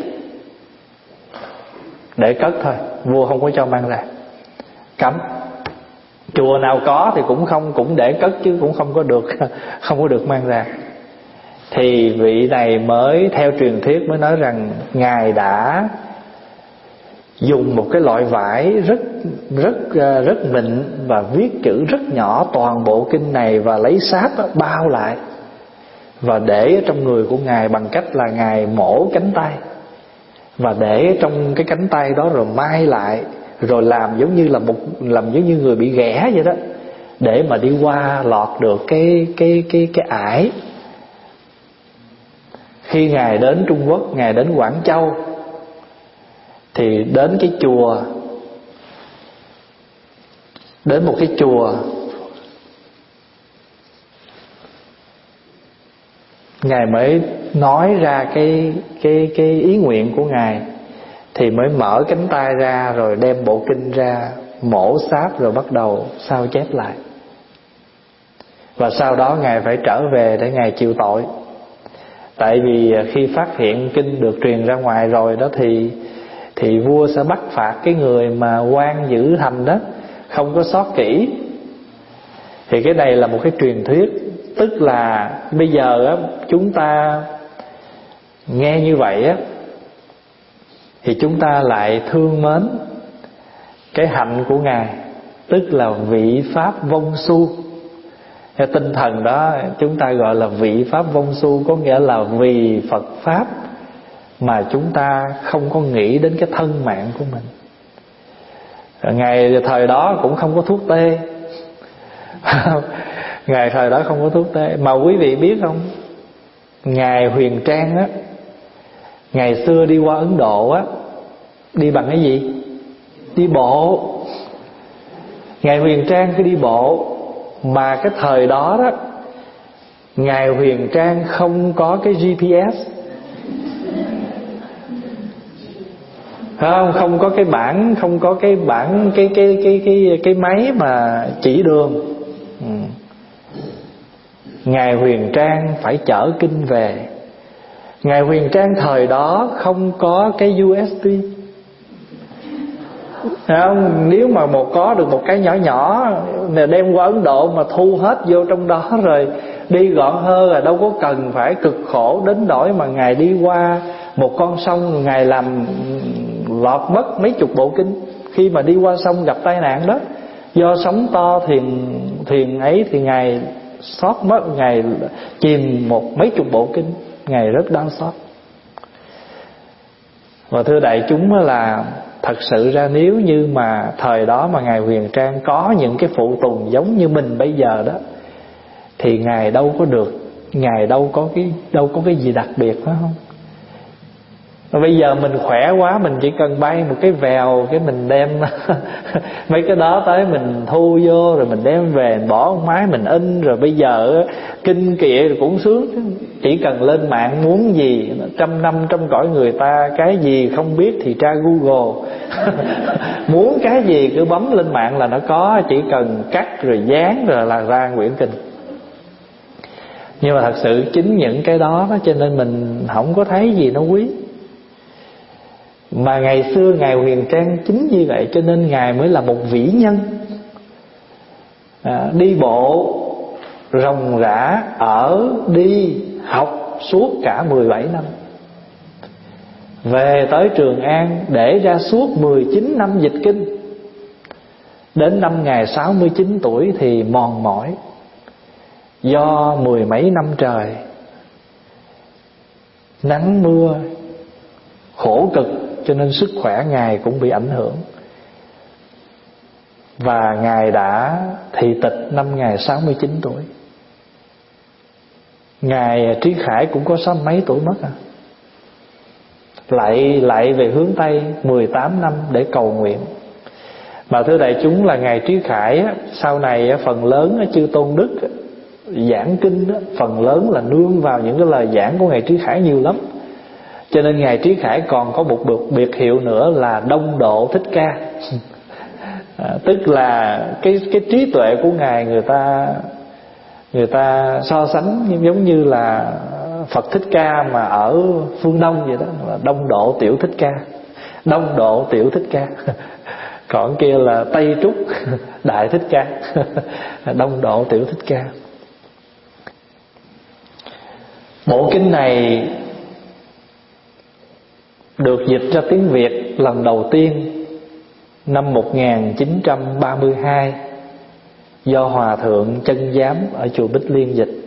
để cất thôi, vua không có cho mang ra, cấm. Chùa nào có thì cũng để cất, chứ cũng không có được mang ra. Thì vị này mới theo truyền thuyết mới nói rằng Ngài đã dùng một cái loại vải rất mịn và viết chữ rất nhỏ toàn bộ kinh này, và lấy sáp bao lại và để trong người của Ngài bằng cách là Ngài mổ cánh tay và để trong cái cánh tay đó, rồi may lại, rồi làm giống như người bị ghẻ vậy đó, để mà đi qua lọt được cái ải. Khi Ngài đến Trung Quốc, Ngài đến Quảng Châu, thì đến một cái chùa Ngài mới nói ra cái ý nguyện của Ngài, thì mới mở cánh tay ra, rồi đem bộ kinh ra, mổ sáp, rồi bắt đầu sao chép lại. Và sau đó Ngài phải trở về để Ngài chịu tội. Tại vì khi phát hiện kinh được truyền ra ngoài rồi đó, thì vua sẽ bắt phạt cái người mà quan giữ thành đó, không có sót kỹ. Thì cái này là một cái truyền thuyết. Tức là bây giờ á, chúng ta nghe như vậy á, thì chúng ta lại thương mến cái hạnh của Ngài, tức là vị Pháp Vong Su. Theo tinh thần đó chúng ta gọi là vị Pháp Vong Su, có nghĩa là vì Phật Pháp mà chúng ta không có nghĩ đến cái thân mạng của mình. Ngày thời đó cũng không có thuốc tê. Ngày thời đó không có thuốc tê. Mà quý vị biết không, Ngài Huyền Trang á, ngày xưa đi qua Ấn Độ á, đi bằng cái gì? Đi bộ. Ngài Huyền Trang cứ đi bộ. Mà cái thời đó đó, Ngài Huyền Trang không có cái GPS, không có cái bảng, không có cái bảng, cái máy mà chỉ đường. Ngài Huyền Trang phải chở kinh về. Ngài Huyền Trang thời đó không có cái USB. Không, nếu mà có được một cái nhỏ nhỏ đem qua Ấn Độ mà thu hết vô trong đó rồi đi gọn hơn, là đâu có cần phải cực khổ đến nỗi mà Ngài đi qua một con sông, Ngài làm lọt mất mấy chục bộ kinh. Khi mà đi qua sông gặp tai nạn đó, do sóng to thuyền ấy thì Ngài sót mất, Ngài chìm mấy chục bộ kinh, Ngài rất đau xót. Và thưa đại chúng là thật sự ra nếu như mà thời đó mà Ngài Huyền Trang có những cái phụ tùng giống như mình bây giờ đó, thì Ngài đâu có được, Ngài đâu có cái gì đặc biệt, phải không? Bây giờ mình khỏe quá, mình chỉ cần bay một cái vèo, cái mình đem mấy cái đó tới mình thu vô, rồi mình đem về mình bỏ máy mình in. Rồi bây giờ kinh kệ cũng sướng, chỉ cần lên mạng muốn gì, 100 năm trong cõi người ta, cái gì không biết thì tra Google. Muốn cái gì cứ bấm lên mạng là nó có, chỉ cần cắt rồi dán rồi là ra quyển kinh. Nhưng mà thật sự chính những cái đó cho nên mình không có thấy gì nó quý. Mà ngày xưa Ngài Huyền Trang chính như vậy, cho nên Ngài mới là một vĩ nhân. Đi bộ ròng rã, ở đi học suốt cả 17 năm. Về tới Trường An để ra suốt 19 năm dịch kinh. Đến năm Ngài 69 tuổi thì mòn mỏi, do 10 mấy năm trời nắng mưa khổ cực, cho nên sức khỏe Ngài cũng bị ảnh hưởng. Và Ngài đã thị tịch năm Ngài 69 tuổi. Ngài Trí Khải cũng có 60 mấy tuổi mất lại về hướng Tây 18 năm để cầu nguyện. Mà thưa đại chúng là Ngài Trí Khải sau này phần lớn chư tôn đức giảng kinh phần lớn là nương vào những cái lời giảng của Ngài Trí Khải nhiều lắm. Cho nên Ngài Trí Khải còn có một biệt hiệu nữa là Đông Độ Thích Ca. Tức là cái trí tuệ của Ngài, người ta so sánh giống như là Phật Thích Ca mà ở phương Đông vậy đó, là Đông Độ Tiểu Thích Ca. Đông Độ Tiểu Thích Ca. Còn kia là Tây Trúc Đại Thích Ca. Đông Độ Tiểu Thích Ca. Bộ kinh này được dịch ra tiếng Việt lần đầu tiên năm 1932 do Hòa Thượng Chân Giám ở chùa Bích Liên dịch.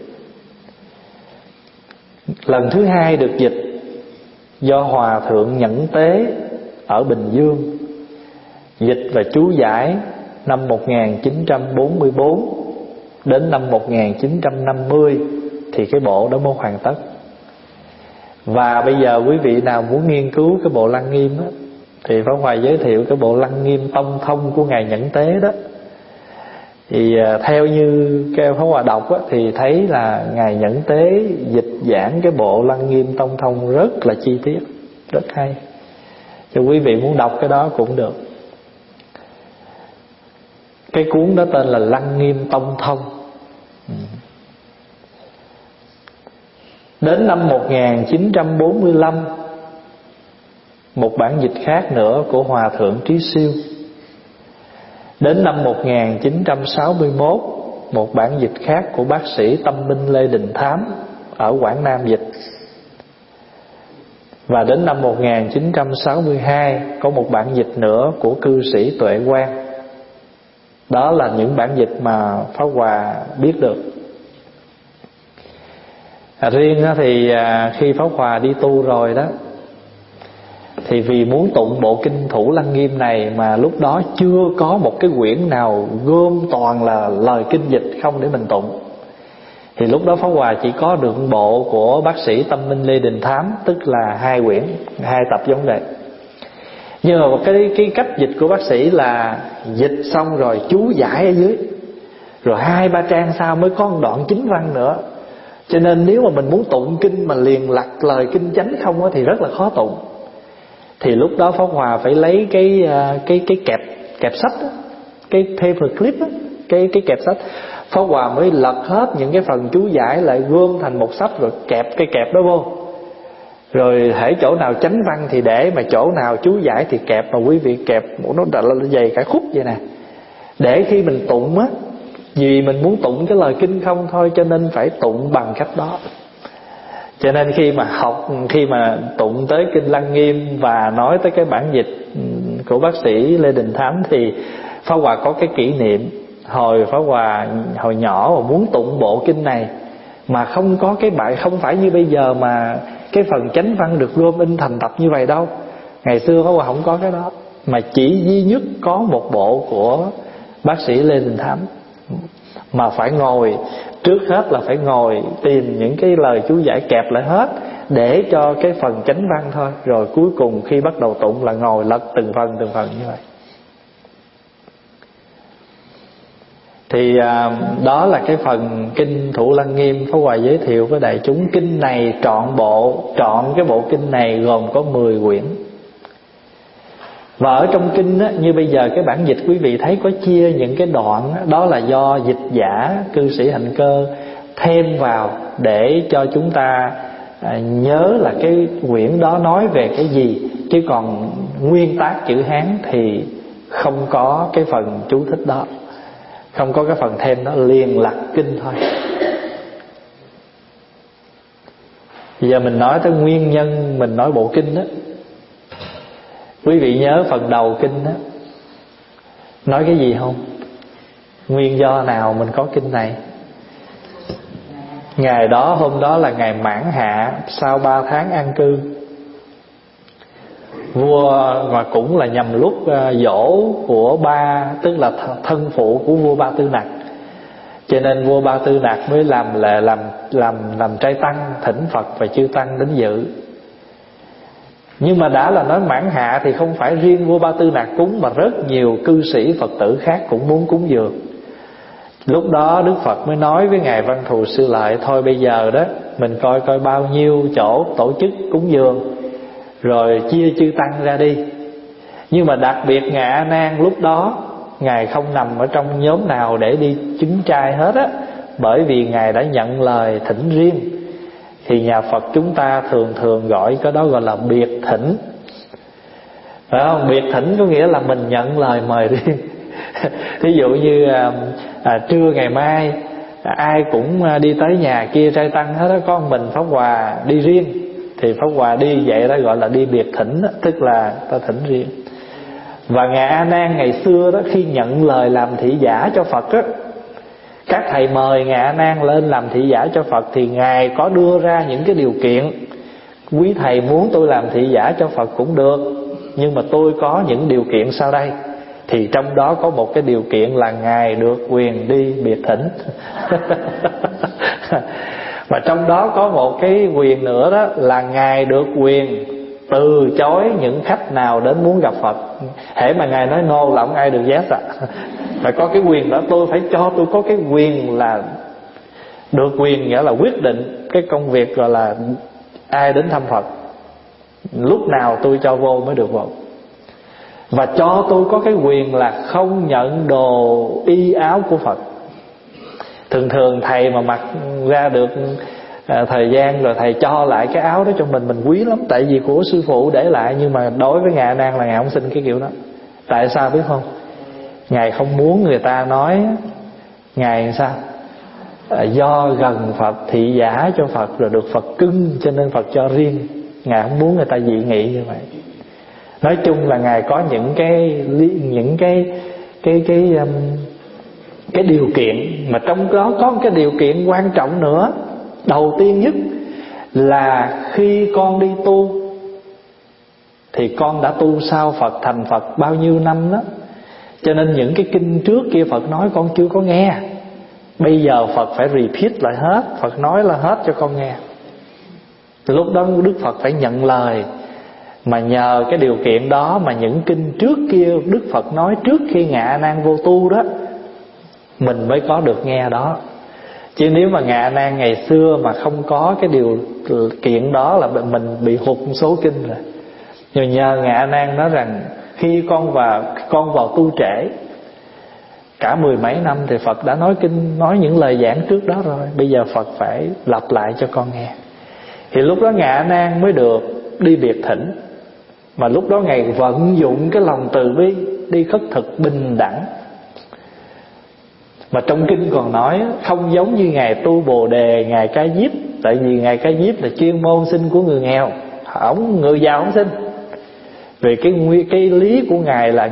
Lần thứ hai được dịch do Hòa Thượng Nhẫn Tế ở Bình Dương dịch và chú giải năm 1944 đến năm 1950 thì cái bộ đó mới hoàn tất. Và bây giờ quý vị nào muốn nghiên cứu cái bộ Lăng Nghiêm á, thì Pháp Hòa giới thiệu cái bộ Lăng Nghiêm Tông Thông của Ngài Nhẫn Tế đó. Thì theo như cái Pháp Hòa đọc á, thì thấy là Ngài Nhẫn Tế dịch giảng cái bộ Lăng Nghiêm Tông Thông rất là chi tiết, rất hay. Cho quý vị muốn đọc cái đó cũng được. Cái cuốn đó tên là Lăng Nghiêm Tông Thông. Đến năm 1945, một bản dịch khác nữa của Hòa Thượng Trí Siêu. Đến năm 1961, một bản dịch khác của bác sĩ Tâm Minh Lê Đình Thám ở Quảng Nam dịch. Và đến năm 1962 có một bản dịch nữa của cư sĩ Tuệ Quang. Đó là những bản dịch mà Pháp Hòa biết được. Riêng thì khi Pháp Hòa đi tu rồi đó, thì vì muốn tụng bộ kinh Thủ Lăng Nghiêm này mà lúc đó chưa có một cái quyển nào gom toàn là lời kinh dịch không để mình tụng, thì lúc đó Pháp Hòa chỉ có được bộ của bác sĩ Tâm Minh Lê Đình Thám, tức là 2 quyển, 2 tập giống vậy. Nhưng mà cái cách dịch của bác sĩ là dịch xong rồi chú giải ở dưới, rồi 2-3 trang sau mới có một đoạn chính văn nữa. Cho nên nếu mà mình muốn tụng kinh mà liền lặt lời kinh chánh không á, thì rất là khó tụng. Thì lúc đó Pháp Hòa phải lấy cái kẹp sách đó, cái paper clip đó, cái kẹp sách. Pháp Hòa mới lật hết những cái phần chú giải lại gom thành một sách, rồi kẹp cái kẹp đó vô. Rồi hễ chỗ nào chánh văn thì để, mà chỗ nào chú giải thì kẹp. Mà quý vị kẹp nó dày cả khúc vậy nè, để khi mình tụng á, vì mình muốn tụng cái lời kinh không thôi, cho nên phải tụng bằng cách đó. Cho nên khi mà tụng tới kinh Lăng Nghiêm và nói tới cái bản dịch của bác sĩ Lê Đình Thám, thì Pháp Hòa có cái kỷ niệm. Pháp Hòa hồi nhỏ mà muốn tụng bộ kinh này mà không có cái bài, không phải như bây giờ mà cái phần chánh văn được gom in thành tập như vậy đâu. Ngày xưa Pháp Hòa không có cái đó, mà chỉ duy nhất có một bộ của bác sĩ Lê Đình Thám. mà phải ngồi, trước hết là phải ngồi tìm những cái lời chú giải kẹp lại hết để cho cái phần chánh văn thôi, rồi cuối cùng khi bắt đầu tụng là ngồi lật từng phần như vậy. Thì đó là cái phần kinh Thủ Lăng Nghiêm. Pháp Hòa giới thiệu với đại chúng kinh này trọn cái bộ kinh này gồm có 10 quyển. Và ở trong kinh á, như bây giờ cái bản dịch quý vị thấy có chia những cái đoạn á, đó là do dịch giả cư sĩ Hạnh Cơ thêm vào để cho chúng ta nhớ là cái quyển đó nói về cái gì, chứ còn nguyên tác chữ Hán thì không có cái phần chú thích đó, không có cái phần thêm đó, liền lật kinh thôi. Bây giờ mình nói tới nguyên nhân, mình nói bộ kinh đó. Quý vị nhớ phần đầu kinh đó nói cái gì không? Nguyên do nào mình có kinh này? Ngày đó, hôm đó là ngày Mãn Hạ, sau 3 tháng an cư. Vua, mà cũng là nhằm lúc dỗ của ba, tức là thân phụ của vua Ba Tư Nặc, cho nên vua Ba Tư Nặc mới làm trai tăng, thỉnh Phật và chư tăng đến dự. Nhưng mà đã là nói Mãn Hạ thì không phải riêng vua Ba Tư Nặc cúng, mà rất nhiều cư sĩ Phật tử khác cũng muốn cúng dường. Lúc đó Đức Phật mới nói với ngài Văn Thù Sư Lợi: thôi bây giờ đó mình coi bao nhiêu chỗ tổ chức cúng dường, rồi chia chư tăng ra đi. Nhưng mà đặc biệt ngài A Nan lúc đó ngài không nằm ở trong nhóm nào để đi chứng trai hết á, bởi vì ngài đã nhận lời thỉnh riêng. Thì nhà Phật chúng ta thường gọi cái đó gọi là biệt thỉnh, phải không? Biệt thỉnh có nghĩa là mình nhận lời mời riêng. Thí dụ như trưa ngày mai ai cũng đi tới nhà kia trai tăng hết đó, có mình Pháp Hòa đi riêng, thì Pháp Hòa đi vậy đó gọi là đi biệt thỉnh đó, tức là ta thỉnh riêng. Và ngài A Nan ngày xưa đó, khi nhận lời làm thị giả cho Phật á, các thầy mời ngài A Nan lên làm thị giả cho Phật, thì ngài có đưa ra những cái điều kiện: quý thầy muốn tôi làm thị giả cho Phật cũng được, nhưng mà tôi có những điều kiện sau đây. Thì trong đó có một cái điều kiện là ngài được quyền đi biệt thỉnh. Và trong đó có một cái quyền nữa, đó là ngài được quyền từ chối những khách nào đến muốn gặp Phật. Hễ mà ngài nói no là không ai được yes ạ. Phải có cái quyền đó, tôi phải cho tôi có cái quyền là được quyền, nghĩa là quyết định cái công việc gọi là ai đến thăm Phật, lúc nào tôi cho vô mới được vô. Và cho tôi có cái quyền là không nhận đồ y áo của Phật. Thường thầy mà mặc ra được thời gian rồi thầy cho lại cái áo đó cho mình quý lắm, tại vì của sư phụ để lại. Nhưng mà đối với ngài A Nan là ngài không xin cái kiểu đó. Tại sao biết không? Ngài không muốn người ta nói ngài sao do gần Phật, thị giả cho Phật rồi được Phật cưng cho nên Phật cho riêng. Ngài không muốn người ta dị nghị như vậy. Nói chung là ngài có những cái điều kiện, mà trong đó có một cái điều kiện quan trọng nữa. Đầu tiên nhất là khi con đi tu thì con đã tu sau Phật, thành Phật bao nhiêu năm đó, cho nên những cái kinh trước kia Phật nói con chưa có nghe. Bây giờ Phật phải repeat lại hết, Phật nói là hết cho con nghe. Từ lúc đó Đức Phật phải nhận lời. Mà nhờ cái điều kiện đó mà những kinh trước kia Đức Phật nói trước khi ngài A Nan vô tu đó, mình mới có được nghe đó. Chứ nếu mà ngài A Nan ngày xưa mà không có cái điều kiện đó là mình bị hụt một số kinh rồi. Nhưng nhờ ngài A Nan nói rằng khi con vào tu trễ cả 10 mấy năm thì Phật đã nói kinh, nói những lời giảng trước đó rồi. Bây giờ Phật phải lặp lại cho con nghe. Thì lúc đó ngài A Nan mới được đi biệt thỉnh. Mà lúc đó ngài vận dụng cái lòng từ bi, đi khất thực bình đẳng. Mà trong kinh còn nói không giống như ngài Tu Bồ Đề, ngài Ca Diếp. Tại vì ngài Ca Diếp là chuyên môn xin của người nghèo, người giàu không xin. Vì cái lý của ngài là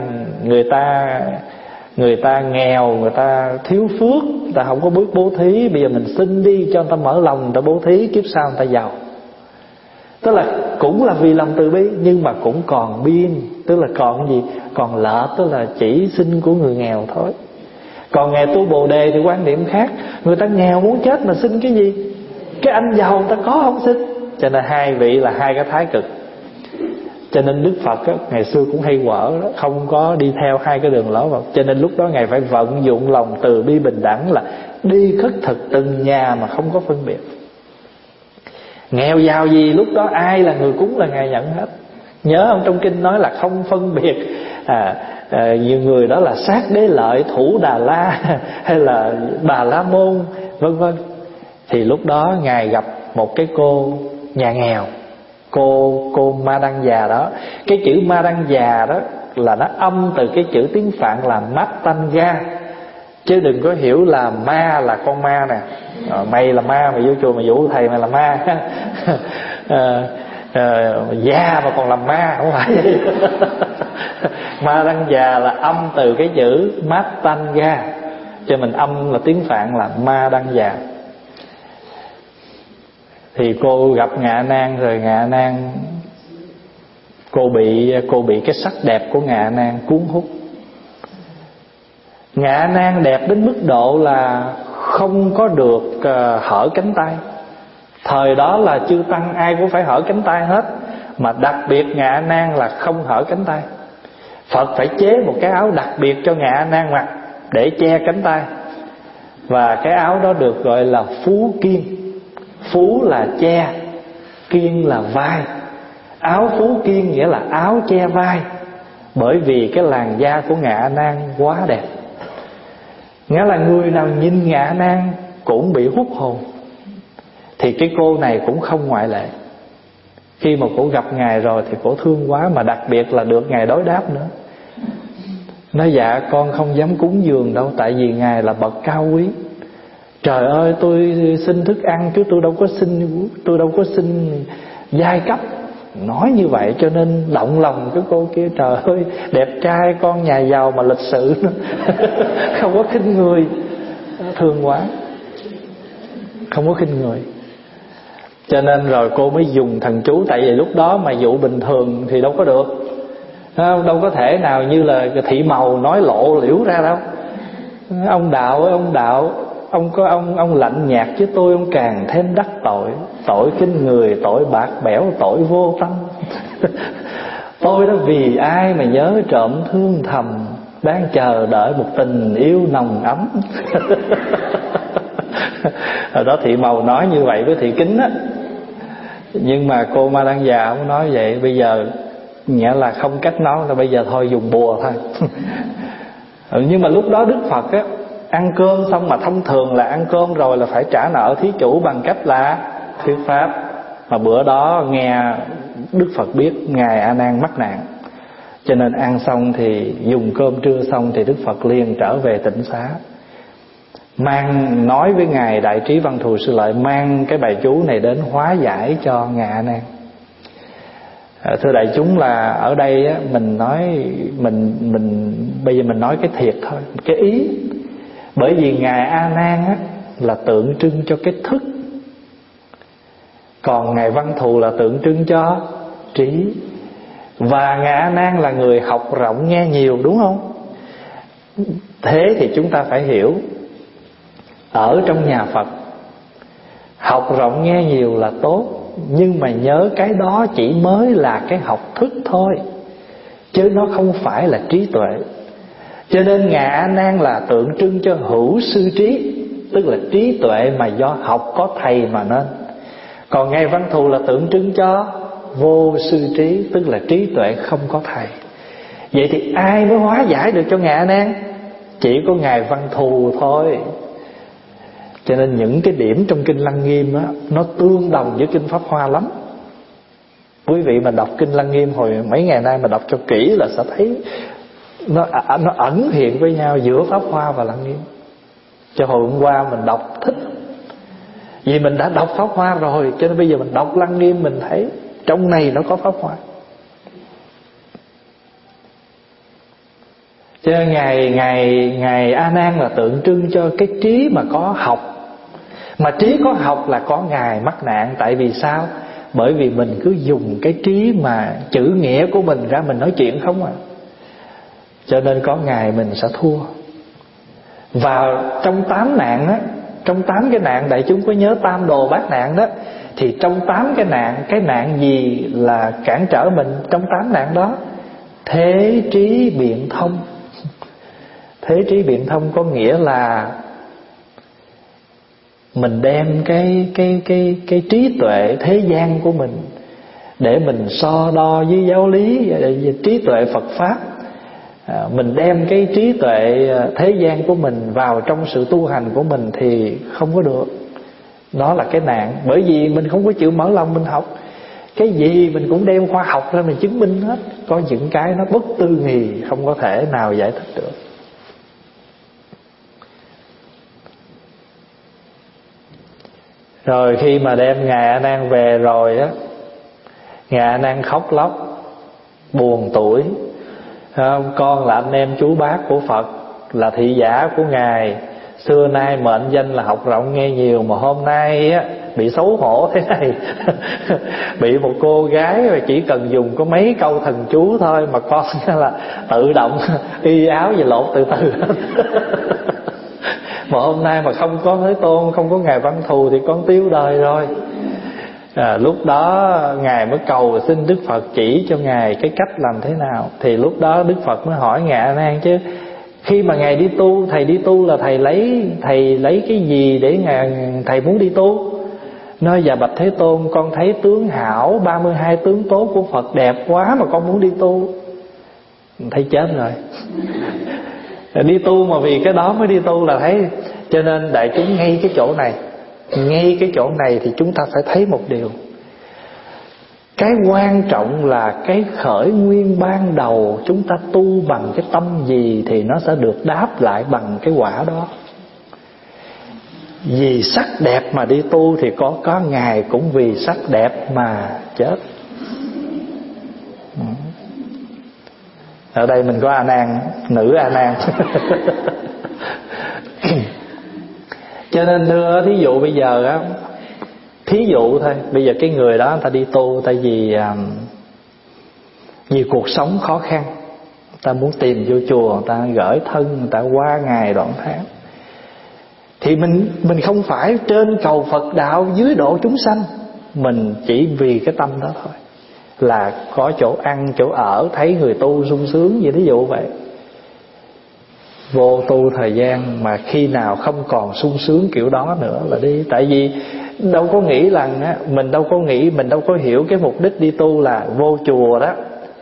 người ta nghèo, người ta thiếu phước, người ta không có bước bố thí. Bây giờ mình xin đi cho người ta mở lòng, người ta bố thí, kiếp sau người ta giàu. Tức là cũng là vì lòng từ bi, nhưng mà cũng còn biên. Tức là còn gì? Còn lợ, tức là chỉ xin của người nghèo thôi. Còn nghề tu Bồ Đề thì quan niệm khác. Người ta nghèo muốn chết mà xin cái gì? Cái anh giàu người ta có không xin. Cho nên hai vị là hai cái thái cực. Cho nên Đức Phật á, ngày xưa cũng hay quở đó, không có đi theo hai cái đường lối vào. Cho nên lúc đó Ngài phải vận dụng lòng từ bi bình đẳng, là đi khất thực từng nhà mà không có phân biệt. Nghèo giàu gì lúc đó ai là người cúng là Ngài nhận hết. Nhớ không, trong kinh nói là không phân biệt nhiều người đó là Sát Đế Lợi, Thủ Đà La hay là Bà La Môn vân vân. Thì lúc đó Ngài gặp một cái cô nhà nghèo, cô Ma Đăng Già đó. Cái chữ Ma Đăng Già đó là nó âm từ cái chữ tiếng Phạn là Mattanga, chứ đừng có hiểu là ma là con ma nè. Mày là ma, mày vô chùa mày vũ thầy mày là ma. Già mà còn làm ma, không phải vậy. Ma Đăng Già là âm từ cái chữ Mattanga, cho mình âm là tiếng Phạn là Ma Đăng Già. Thì cô gặp Ngạ Nan rồi, Ngạ Nan cô bị cái sắc đẹp của Ngạ Nan cuốn hút. Ngạ Nan đẹp đến mức độ là không có được hở cánh tay. Thời đó là chư tăng ai cũng phải hở cánh tay hết, mà đặc biệt Ngạ Nan là không hở cánh tay. Phật phải chế một cái áo đặc biệt cho Ngạ Nan mặc để che cánh tay. Và cái áo đó được gọi là Phú Kiên. Phú là che, Kiên là vai. Áo Phú Kiên nghĩa là áo che vai. Bởi vì cái làn da của Ngạ Nan quá đẹp. Nghĩa là người nào nhìn Ngạ Nan cũng bị hút hồn. Thì cái cô này cũng không ngoại lệ. Khi mà cổ gặp Ngài rồi thì cổ thương quá, mà đặc biệt là được Ngài đối đáp nữa. Nói dạ con không dám cúng dường đâu, tại vì Ngài là bậc cao quý. Trời ơi, tôi xin thức ăn chứ tôi đâu có xin giai cấp. Nói như vậy cho nên động lòng cái cô kia. Trời ơi, đẹp trai, con nhà giàu mà lịch sự nữa. Không có khinh người. Thương quá, không có khinh người. Cho nên rồi cô mới dùng thần chú. Tại vì lúc đó mà dụ bình thường thì đâu có được, đâu có thể nào như là thị màu nói lộ liễu ra đâu. Ông đạo ơi, ông đạo, ông lạnh nhạt với tôi, ông càng thêm đắc tội. Tội khinh người, tội bạc bẽo, tội vô tâm. Tôi đó vì ai mà nhớ trộm thương thầm, đang chờ đợi một tình yêu nồng ấm. Ở đó thị màu nói như vậy với thị kính á. Nhưng mà cô Ma Đăng Già không nói vậy. Bây giờ nghĩa là không cách nói, là bây giờ thôi dùng bùa thôi. Nhưng mà lúc đó Đức Phật á, ăn cơm xong mà thông thường là ăn cơm rồi là phải trả nợ thí chủ bằng cách là thuyết pháp. Mà bữa đó nghe Đức Phật biết Ngài A Nan mắc nạn, cho nên ăn xong thì dùng cơm trưa xong thì Đức Phật liền trở về tịnh xá, nói với Ngài Đại Trí Văn Thù Sư Lợi mang cái bài chú này đến hóa giải cho Ngài A Nan. Thưa đại chúng, là ở đây á, mình nói mình bây giờ mình nói cái thiệt thôi, cái ý. Bởi vì Ngài A Nan á là tượng trưng cho cái thức, còn Ngài Văn Thù là tượng trưng cho trí. Và Ngài A Nan là người học rộng nghe nhiều, đúng không? Thế thì chúng ta phải hiểu, ở trong nhà Phật học rộng nghe nhiều là tốt, nhưng mà nhớ cái đó chỉ mới là cái học thức thôi, chứ nó không phải là trí tuệ. Cho nên Ngài A Nan là tượng trưng cho hữu sư trí, tức là trí tuệ mà do học có thầy mà nên. Còn Ngài Văn Thù là tượng trưng cho vô sư trí, tức là trí tuệ không có thầy. Vậy thì ai mới hóa giải được cho Ngài A Nan? Chỉ có Ngài Văn Thù thôi. Cho nên những cái điểm trong Kinh Lăng Nghiêm á, nó tương đồng với Kinh Pháp Hoa lắm. Quý vị mà đọc Kinh Lăng Nghiêm hồi mấy ngày nay mà đọc cho kỹ là sẽ thấy nó ẩn hiện với nhau giữa Pháp Hoa và Lăng Nghiêm. Cho hồi hôm qua mình đọc thích, vì mình đã đọc Pháp Hoa rồi, cho nên bây giờ mình đọc Lăng Nghiêm mình thấy trong này nó có Pháp Hoa. Cho nên Ngài A Nan là tượng trưng cho cái trí mà có học. Mà trí có học là có Ngài mắc nạn. Tại vì sao? Bởi vì mình cứ dùng cái trí mà chữ nghĩa của mình ra mình nói chuyện không à. Cho nên có Ngài mình sẽ thua. Và trong 8 nạn á, trong 8 cái nạn, đại chúng có nhớ tam đồ bát nạn đó, thì trong 8 cái nạn gì là cản trở mình trong 8 nạn đó? Thế trí biện thông. Thế trí biện thông có nghĩa là mình đem cái trí tuệ thế gian của mình để mình so đo với giáo lý, trí tuệ Phật Pháp. Mình đem cái trí tuệ thế gian của mình vào trong sự tu hành của mình thì không có được. Đó là cái nạn. Bởi vì mình không có chịu mở lòng mình học. Cái gì mình cũng đem khoa học ra mình chứng minh hết. Có những cái nó bất tư nghì, không có thể nào giải thích được. Rồi khi mà đem Ngài A Nan về rồi á, Ngài A Nan khóc lóc, buồn tủi. Con là anh em chú bác của Phật, là thị giả của Ngài, xưa nay mệnh danh là học rộng nghe nhiều, mà hôm nay á bị xấu hổ thế này. Bị một cô gái mà chỉ cần dùng có mấy câu thần chú thôi mà con là tự động y áo và lột từ từ. Mà hôm nay mà không có Thế Tôn, không có Ngài Văn Thù thì con tiêu đời rồi. Lúc đó Ngài mới cầu xin Đức Phật chỉ cho Ngài cái cách làm thế nào. Thì lúc đó Đức Phật mới hỏi Ngài A Nan chứ, khi mà Ngài đi tu, Thầy đi tu là Thầy lấy cái gì để Thầy muốn đi tu? Nói dạ bạch Thế Tôn, con thấy tướng hảo 32 tướng tốt của Phật đẹp quá mà con muốn đi tu. Thấy chết rồi. Đi tu mà vì cái đó mới đi tu là thấy. Cho nên đại chúng ngay cái chỗ này thì chúng ta phải thấy một điều. Cái quan trọng là cái khởi nguyên ban đầu chúng ta tu bằng cái tâm gì thì nó sẽ được đáp lại bằng cái quả đó. Vì sắc đẹp mà đi tu thì có Ngài cũng vì sắc đẹp mà chết. Ở đây mình có A Nan, nữ A Nan. Cho nên thưa, thí dụ bây giờ á, thí dụ thôi, bây giờ cái người đó người ta đi tu tại vì cuộc sống khó khăn, người ta muốn tìm vô chùa, người ta gửi thân, người ta qua ngày đoạn tháng, thì mình không phải trên cầu Phật đạo dưới độ chúng sanh, mình chỉ vì cái tâm đó thôi, là có chỗ ăn chỗ ở, thấy người tu sung sướng vậy, thí dụ vậy. Vô tu thời gian mà khi nào không còn sung sướng kiểu đó nữa là đi. Tại vì đâu có nghĩ là mình đâu có hiểu cái mục đích đi tu là vô chùa đó,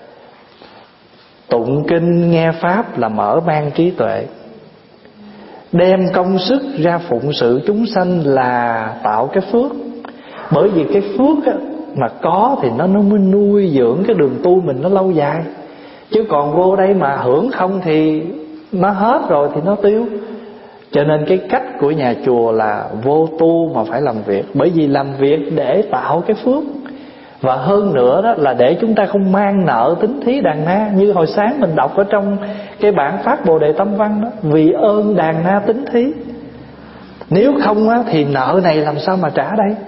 tụng kinh nghe pháp là mở mang trí tuệ, đem công sức ra phụng sự chúng sanh là tạo cái phước. Bởi vì cái phước á, mà có thì nó mới nuôi dưỡng cái đường tu mình nó lâu dài. Chứ còn vô đây mà hưởng không thì nó hết rồi thì nó tiêu. Cho nên cái cách của nhà chùa là vô tu mà phải làm việc. Bởi vì làm việc để tạo cái phước. Và hơn nữa đó là để chúng ta không mang nợ tín thí đàn na. Như hồi sáng mình đọc ở trong cái bản Phát Bồ Đề Tâm Văn đó, vì ơn đàn na tín thí. Nếu không á, thì nợ này làm sao mà trả đây?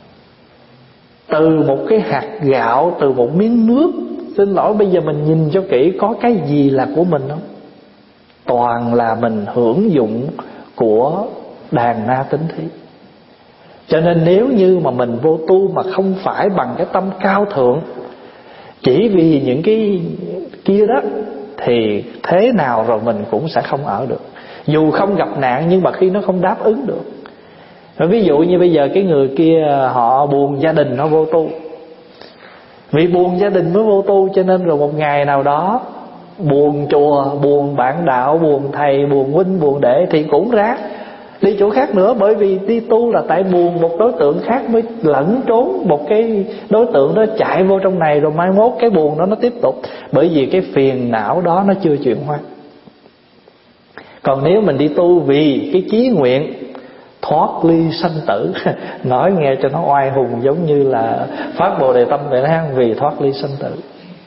Từ một cái hạt gạo, từ một miếng nước, xin lỗi bây giờ mình nhìn cho kỹ, có cái gì là của mình không? Toàn là mình hưởng dụng của đàn na tín thí. Cho nên nếu như mà mình vô tu mà không phải bằng cái tâm cao thượng, chỉ vì những cái kia đó, thì thế nào rồi mình cũng sẽ không ở được. Dù không gặp nạn nhưng mà khi nó không đáp ứng được. Ví dụ như bây giờ cái người kia họ buồn gia đình, họ vô tu. Vì buồn gia đình mới vô tu, cho nên rồi một ngày nào đó buồn chùa, buồn bạn đạo, buồn thầy, buồn huynh, buồn đệ thì cũng ráng đi chỗ khác nữa. Bởi vì đi tu là tại buồn một đối tượng khác mới lẫn trốn một cái đối tượng đó, chạy vô trong này rồi mai mốt cái buồn đó nó tiếp tục. Bởi vì cái phiền não đó nó chưa chuyển hóa. Còn nếu mình đi tu vì cái chí nguyện thoát ly sanh tử, nói nghe cho nó oai hùng giống như là Phát Bồ Đề Tâm vậy đó, vì thoát ly sanh tử,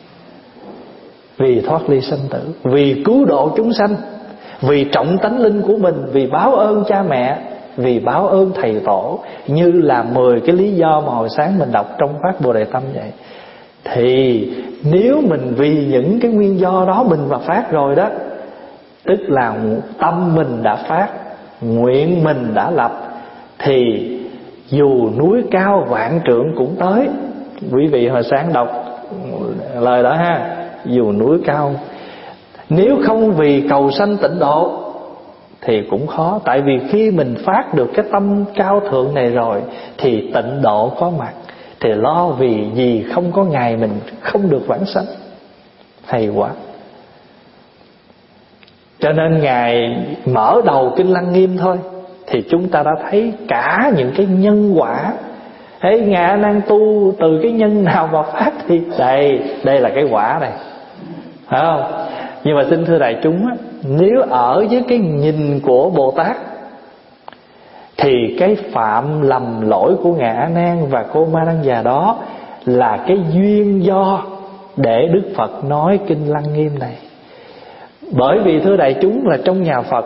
vì thoát ly sanh tử, vì cứu độ chúng sanh, vì trọng tánh linh của mình, vì báo ơn cha mẹ, vì báo ơn thầy tổ, như là 10 cái lý do mà hồi sáng mình đọc trong Phát Bồ Đề Tâm vậy. Thì nếu mình vì những cái nguyên do đó mình mà phát rồi đó, tức là tâm mình đã phát, nguyện mình đã lập, thì dù núi cao vạn trượng cũng tới. Quý vị hồi sáng đọc lời đó ha, dù núi cao. Nếu không vì cầu sanh tịnh độ thì cũng khó. Tại vì khi mình phát được cái tâm cao thượng này rồi thì tịnh độ có mặt, thì lo vì gì không có ngày mình không được vãng sanh. Hay quá. Cho nên Ngài mở đầu Kinh Lăng Nghiêm thôi thì chúng ta đã thấy cả những cái nhân quả. Thế Ngài A Nan tu từ cái nhân nào mà phát thì đây là cái quả này, phải không? Nhưng mà xin thưa đại chúng á, nếu ở với cái nhìn của Bồ Tát thì cái phạm lầm lỗi của Ngài A Nan và cô Ma Đăng Già đó là cái duyên do để Đức Phật nói Kinh Lăng Nghiêm này. Bởi vì thưa đại chúng là trong nhà Phật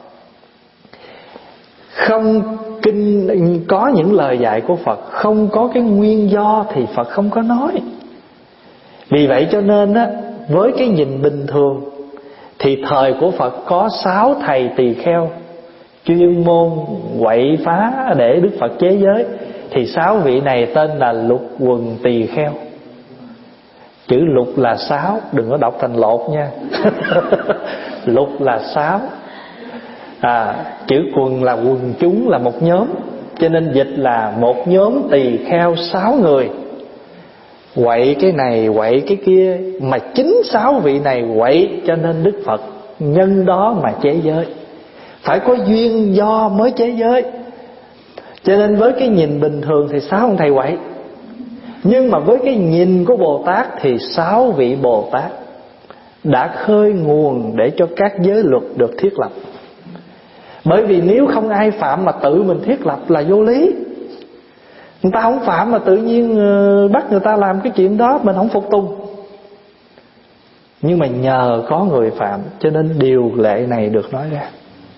không có những lời dạy của Phật, không có cái nguyên do thì Phật không có nói. Vì vậy cho nên á, với cái nhìn bình thường thì thời của Phật có 6 thầy tỳ kheo chuyên môn quậy phá để Đức Phật chế giới. Thì 6 vị này tên là Lục Quần Tỳ Kheo. Chữ lục là 6, đừng có đọc thành lột nha. Lục là 6, chữ quần là quần chúng, là một nhóm. Cho nên dịch là một nhóm tỳ kheo 6 người, quậy cái này quậy cái kia. Mà chính 6 vị này quậy, cho nên Đức Phật nhân đó mà chế giới. Phải có duyên do mới chế giới. Cho nên với cái nhìn bình thường thì 6 ông thầy quậy, nhưng mà với cái nhìn của Bồ Tát thì 6 vị Bồ Tát đã khơi nguồn để cho các giới luật được thiết lập. Bởi vì nếu không ai phạm mà tự mình thiết lập là vô lý. Người ta không phạm mà tự nhiên bắt người ta làm cái chuyện đó, mình không phục tùng. Nhưng mà nhờ có người phạm cho nên điều lệ này được nói ra.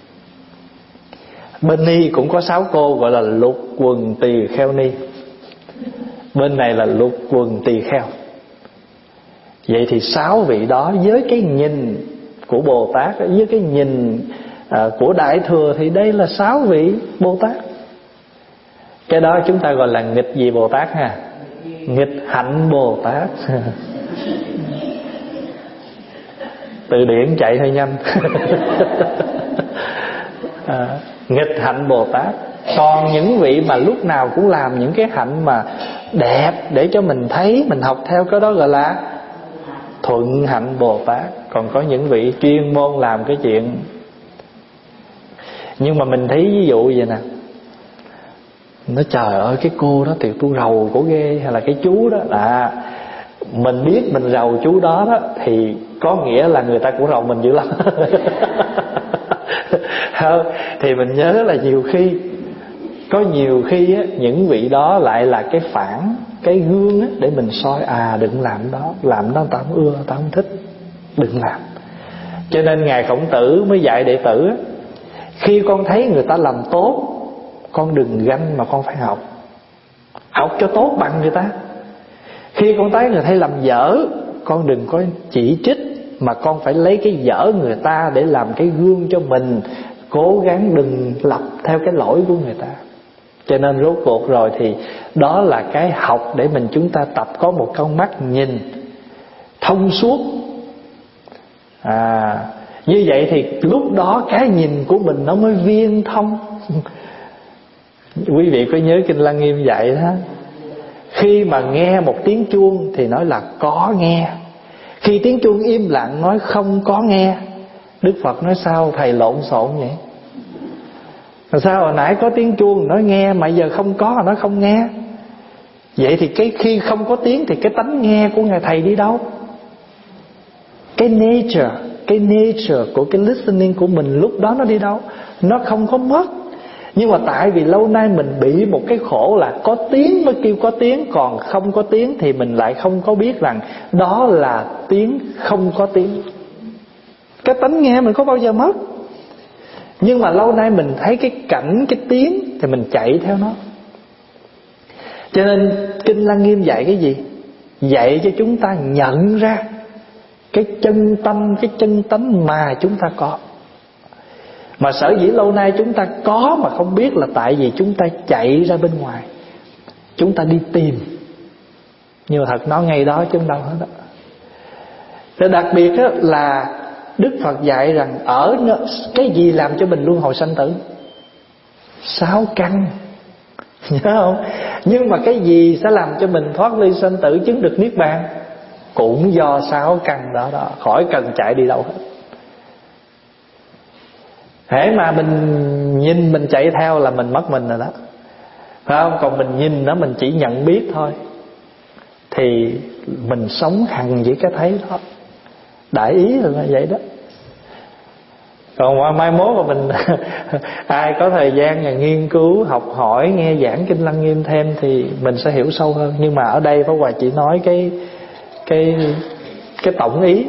Bên Ni cũng có 6 cô gọi là Lục Quần Tỳ Kheo Ni. Bên này là Lục Quần Tỳ Kheo. Vậy thì 6 vị đó với cái nhìn của Bồ Tát, với cái nhìn của Đại Thừa thì đây là 6 vị Bồ Tát. Cái đó chúng ta gọi là nghịch gì Bồ Tát ha? Nghịch hạnh Bồ Tát. Từ điển chạy hơi nhanh. Nghịch hạnh Bồ Tát. Còn những vị mà lúc nào cũng làm những cái hạnh mà đẹp để cho mình thấy, mình học theo, cái đó gọi là thuận hạnh Bồ Tát. Còn có những vị chuyên môn làm cái chuyện. Nhưng mà mình thấy ví dụ vậy nè, nói trời ơi cái cô đó thì tôi rầu cổ ghê, hay là cái chú đó là mình biết mình rầu chú đó đó thì có nghĩa là người ta cũng rầu mình dữ lắm. Thì mình nhớ là nhiều khi á, những vị đó lại là cái phản, cái gương á, để mình soi đừng làm đó ta không ưa, ta không thích, đừng làm. Cho nên Ngài Khổng Tử mới dạy đệ tử á, khi con thấy người ta làm tốt, con đừng ganh mà con phải học cho tốt bằng người ta. Khi con thấy người ta làm dở, con đừng có chỉ trích, mà con phải lấy cái dở người ta để làm cái gương cho mình, cố gắng đừng lập theo cái lỗi của người ta. Cho nên rốt cuộc rồi thì đó là cái học để chúng ta tập có một con mắt nhìn thông suốt. Như vậy thì lúc đó cái nhìn của mình nó mới viên thông. Quý vị có nhớ Kinh Lăng Nghiêm dạy đó, khi mà nghe một tiếng chuông thì nói là có nghe, khi tiếng chuông im lặng nói không có nghe. Đức Phật nói sao thầy lộn xộn vậy? Sao hồi nãy có tiếng chuông nói nghe, mà giờ không có nói không nghe? Vậy thì cái khi không có tiếng thì cái tánh nghe của ngài thầy đi đâu? Cái nature của cái listening của mình lúc đó nó đi đâu? Nó không có mất. Nhưng mà tại vì lâu nay mình bị một cái khổ là có tiếng mới kêu có tiếng, còn không có tiếng thì mình lại không có biết rằng đó là tiếng không có tiếng. Cái tánh nghe mình có bao giờ mất. Nhưng mà lâu nay mình thấy cái cảnh, cái tiếng thì mình chạy theo nó. Cho nên Kinh Lăng Nghiêm dạy cái gì? Dạy cho chúng ta nhận ra cái chân tâm, cái chân tánh mà chúng ta có. Mà sở dĩ lâu nay chúng ta có mà không biết là tại vì chúng ta chạy ra bên ngoài, chúng ta đi tìm. Nhưng mà thật nó ngay đó chứ không đâu hết đó. Và đặc biệt là Đức Phật dạy rằng ở cái gì làm cho mình luân hồi sanh tử? 6 căn. Nhớ không? Nhưng mà cái gì sẽ làm cho mình thoát ly sanh tử, chứng được niết bàn? Cũng do 6 căn đó đó. Khỏi cần chạy đi đâu hết. Hễ mà mình nhìn mình chạy theo là mình mất mình rồi đó, phải không? Còn mình nhìn nó, mình chỉ nhận biết thôi, thì mình sống hằng với cái thấy đó. Đại ý là vậy đó. Còn mai mốt mà mình ai có thời gian và nghiên cứu, học hỏi, nghe giảng Kinh Lăng Nghiêm thêm thì mình sẽ hiểu sâu hơn. Nhưng mà ở đây Pháp Hòa chỉ nói cái tổng ý.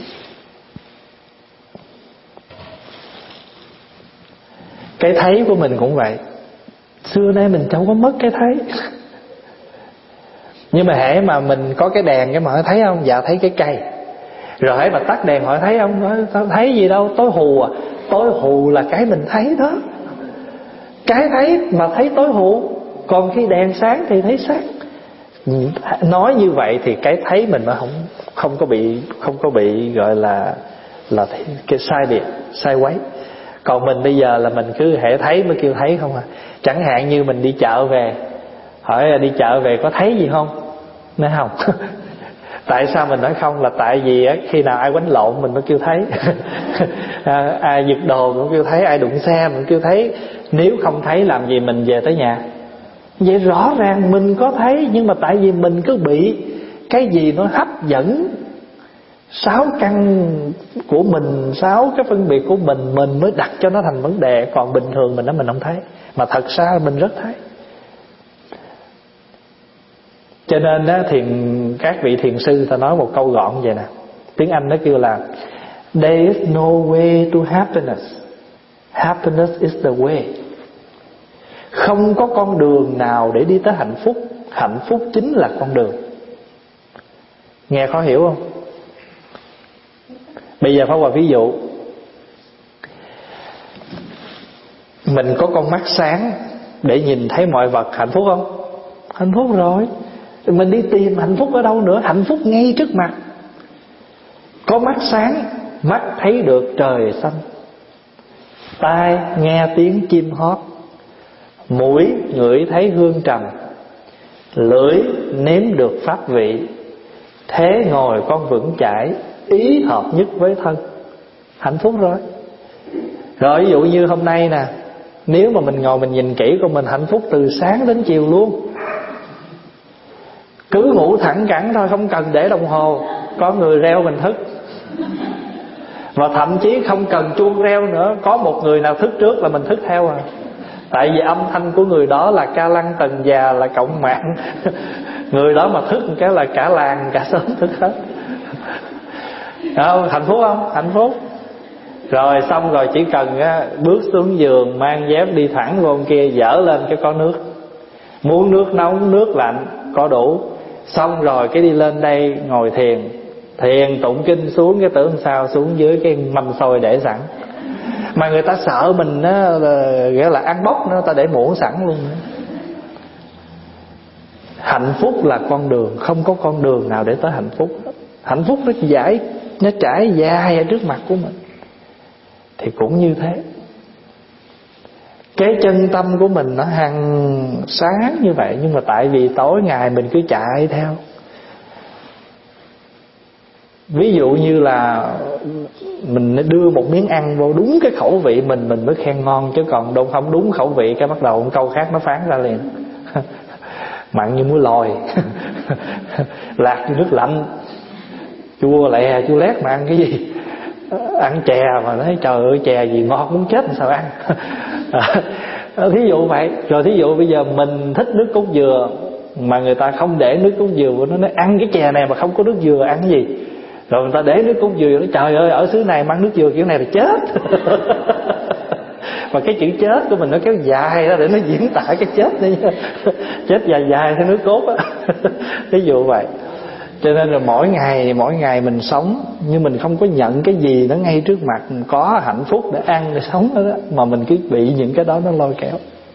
Cái thấy của mình cũng vậy. Xưa nay mình đâu có mất cái thấy. Nhưng mà hễ mà mình có cái đèn cái mà hỏi thấy không? Dạ thấy cái cây. Rồi hễ mà tắt đèn hỏi thấy không? Nói thấy gì đâu, tối hù à. Tối hù là cái mình thấy đó. Cái thấy mà thấy tối hù. Còn khi đèn sáng thì thấy sáng. Nói như vậy thì cái thấy mình nó không có bị gọi là cái sai biệt, sai quấy. Còn mình bây giờ là mình cứ hễ thấy mới kêu thấy không à. Chẳng hạn như mình đi chợ về, hỏi đi chợ về có thấy gì không? Nói không. Tại sao mình nói không? Là tại vì khi nào ai quánh lộn mình mới kêu thấy. Ai giật đồ mình kêu thấy, ai đụng xe mình kêu thấy. Nếu không thấy làm gì mình về tới nhà? Vậy rõ ràng mình có thấy, nhưng mà tại vì mình cứ bị cái gì nó hấp dẫn. 6 căn của mình, 6 cái phân biệt của mình mới đặt cho nó thành vấn đề. Còn bình thường mình không thấy. Mà thật ra mình rất thấy. Cho nên đó, các vị thiền sư ta nói một câu gọn vậy nè. Tiếng Anh nó kêu là There is no way to happiness. Happiness is the way. Không có con đường nào để đi tới hạnh phúc. Hạnh phúc chính là con đường. Nghe khó hiểu không? Bây giờ Pháp Hòa ví dụ. Mình có con mắt sáng để nhìn thấy mọi vật, hạnh phúc không? Hạnh phúc rồi. Mình đi tìm hạnh phúc ở đâu nữa? Hạnh phúc ngay trước mặt. Có mắt sáng, mắt thấy được trời xanh, tai nghe tiếng chim hót, mũi ngửi thấy hương trầm, lưỡi nếm được pháp vị, thế ngồi con vững chãi, ý hợp nhất với thân. Hạnh phúc rồi. Rồi ví dụ như hôm nay nè, nếu mà mình ngồi mình nhìn kỹ của mình, hạnh phúc từ sáng đến chiều luôn. Cứ ngủ thẳng cẳng thôi, không cần để đồng hồ. Có người reo mình thức. Và thậm chí không cần chuông reo nữa, có một người nào thức trước là mình thức theo à. Tại vì âm thanh của người đó là ca lăng tần già, là cộng mạng. Người đó mà thức một cái là cả làng cả xóm thức hết. Không, hạnh phúc không? Hạnh phúc. Rồi xong rồi chỉ cần bước xuống giường, mang dép đi thẳng vô kia, dở lên cái có nước. Muốn nước nóng, nước lạnh có đủ. Xong rồi cái đi lên đây ngồi thiền. Thiền tụng kinh xuống cái tưởng sao xuống dưới cái mâm xôi để sẵn. Mà người ta sợ mình nghĩa là ăn bốc nữa, ta để muỗng sẵn luôn nữa. Hạnh phúc là con đường, không có con đường nào để tới hạnh phúc. Hạnh phúc nó trải dài ở trước mặt của mình. Thì cũng như thế. Cái chân tâm của mình nó hằng sáng như vậy, nhưng mà tại vì tối ngày mình cứ chạy theo. Ví dụ như là mình đưa một miếng ăn vô đúng cái khẩu vị mình mới khen ngon, chứ còn đâu không đúng khẩu vị cái bắt đầu một câu khác nó phán ra liền. Mặn như muối lòi, lạc như nước lạnh, chua lè chua lét mà ăn cái gì. Ăn chè mà nói trời ơi chè gì ngon muốn chết sao ăn. Thí dụ vậy. Rồi thí dụ bây giờ mình thích nước cốt dừa mà người ta không để nước cốt dừa, nó nói ăn cái chè này mà không có nước dừa ăn cái gì. Rồi người ta để nước cốt dừa, nói trời ơi ở xứ này mang nước dừa kiểu này là chết. Và cái chữ chết của mình nó kéo dài ra để nó diễn tả cái chết này. Chết dài dài theo nước cốt á. Ví dụ vậy. Cho nên là mỗi ngày mình sống, nhưng mình không có nhận cái gì nó ngay trước mặt, có hạnh phúc để ăn để sống đó, mà mình cứ bị những cái đó nó lôi kéo.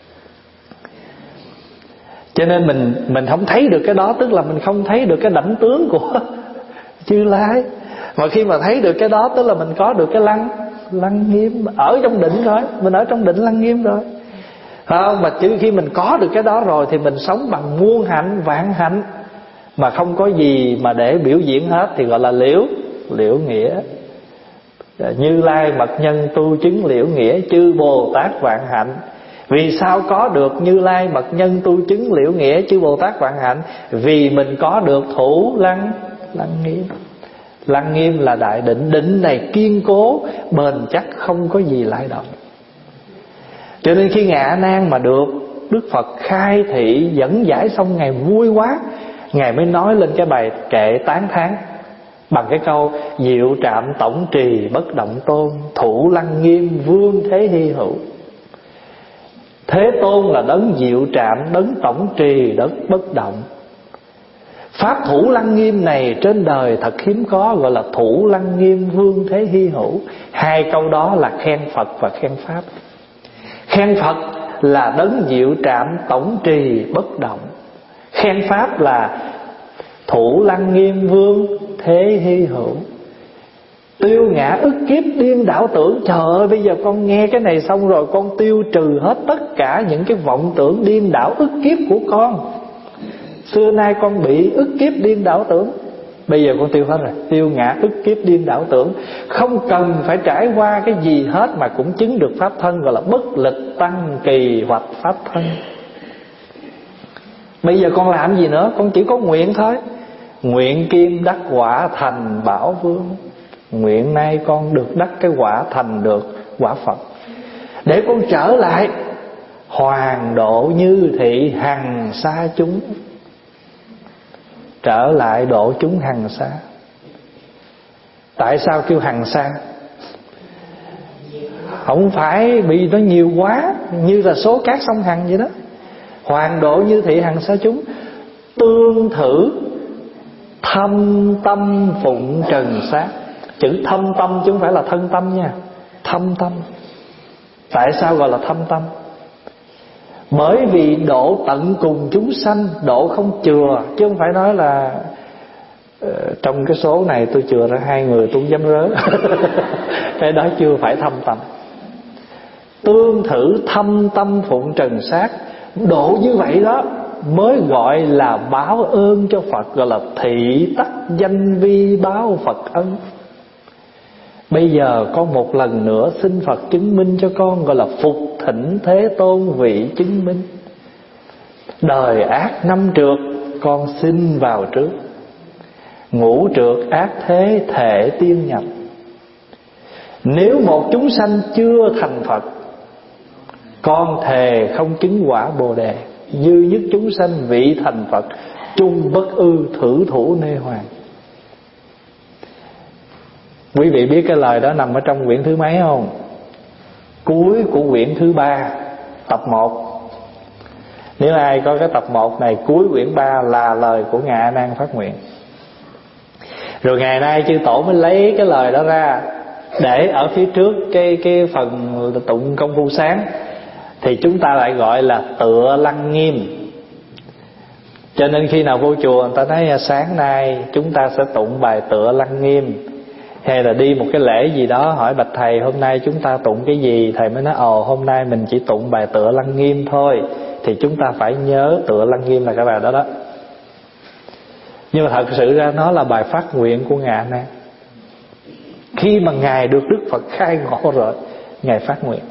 Cho nên mình không thấy được cái đó, tức là mình không thấy được cái đảnh tướng của Như Lai. Mà khi mà thấy được cái đó, tức là mình có được cái lăng nghiêm, ở trong định rồi, mình ở trong định lăng nghiêm rồi. Không, mà chứ khi mình có được cái đó rồi thì mình sống bằng muôn hạnh vạn hạnh, mà không có gì mà để biểu diễn hết, thì gọi là liễu nghĩa. Như Lai mật nhân tu chứng liễu nghĩa, chư Bồ Tát vạn hạnh. Vì sao có được Như Lai mật nhân tu chứng liễu nghĩa, chư Bồ Tát vạn hạnh? Vì mình có được thủ lăng nghiêm. Lăng nghiêm là đại định, định này kiên cố bền chắc, không có gì lay động. Cho nên khi Ngài A Nan mà được Đức Phật khai thị dẫn giải xong, Ngài vui quá, Ngài mới nói lên cái bài kệ tán thán bằng cái câu: diệu trạm tổng trì bất động tôn, thủ lăng nghiêm vương thế hy hữu. Thế Tôn là đấng diệu trạm, đấng tổng trì, đấng bất động. Pháp thủ lăng nghiêm này trên đời thật hiếm có, gọi là thủ lăng nghiêm vương thế hy hữu. Hai câu đó là khen Phật và khen Pháp. Khen Phật là đấng diệu trạm tổng trì bất động, khen Pháp là thủ lăng nghiêm vương thế hy hữu. Tiêu ngã ức kiếp điên đảo tưởng. Trời ơi, bây giờ con nghe cái này xong rồi, con tiêu trừ hết tất cả những cái vọng tưởng điên đảo ức kiếp của con. Xưa nay con bị ức kiếp điên đảo tưởng, bây giờ con tiêu hết rồi. Tiêu ngã ức kiếp điên đảo tưởng, không cần phải trải qua cái gì hết mà cũng chứng được pháp thân, gọi là bất lịch tăng kỳ hoạch pháp thân. Bây giờ con làm gì nữa? Con chỉ có nguyện thôi. Nguyện kim đắc quả thành bảo vương. Nguyện nay con được đắc cái quả, thành được quả Phật, để con trở lại hoàng độ như thị hằng sa chúng. Trở lại độ chúng hằng sa. Tại sao kêu hằng sa? Không phải bị nó nhiều quá, như là số cát sông Hằng vậy đó. Hoàng độ như thị hằng sa chúng, tương thử thâm tâm phụng trần sát. Chữ thâm tâm chứ không phải là thân tâm nha. Thâm tâm. Tại sao gọi là thâm tâm? Bởi vì độ tận cùng chúng sanh, độ không chừa, chứ không phải nói là trong cái số này tôi chừa ra 2 người tôi không dám rớ. Cái đó chưa phải thâm tâm. Tương thử thâm tâm phụng trần sát, độ như vậy đó mới gọi là báo ơn cho Phật, gọi là thị tắc danh vi báo Phật ân. Bây giờ con một lần nữa xin Phật chứng minh cho con, gọi là phục thỉnh Thế Tôn vị chứng minh. Đời ác năm trượt con xin vào trước, ngũ trượt ác thế thể tiên nhập. Nếu một chúng sanh chưa thành Phật, con thề không chứng quả Bồ Đề. Dư nhất chúng sanh vị thành Phật, chung bất ư thử thủ nê hoàng. Quý vị biết cái lời đó nằm ở trong quyển thứ mấy không? Cuối của quyển thứ 3, tập 1. Nếu ai có cái tập 1 này, cuối quyển 3 là lời của Ngài A Nan phát nguyện. Rồi ngày nay chư tổ mới lấy cái lời đó ra để ở phía trước cái phần tụng công phu sáng, thì chúng ta lại gọi là tựa lăng nghiêm. Cho nên khi nào vô chùa người ta nói sáng nay chúng ta sẽ tụng bài tựa lăng nghiêm, hay là đi một cái lễ gì đó hỏi bạch thầy hôm nay chúng ta tụng cái gì, thầy mới nói hôm nay mình chỉ tụng bài tựa lăng nghiêm thôi, thì chúng ta phải nhớ tựa lăng nghiêm là cái bài đó đó. Nhưng mà thật sự ra nó là bài phát nguyện của Ngài A Nan. Khi mà Ngài được Đức Phật khai ngộ rồi, Ngài phát nguyện.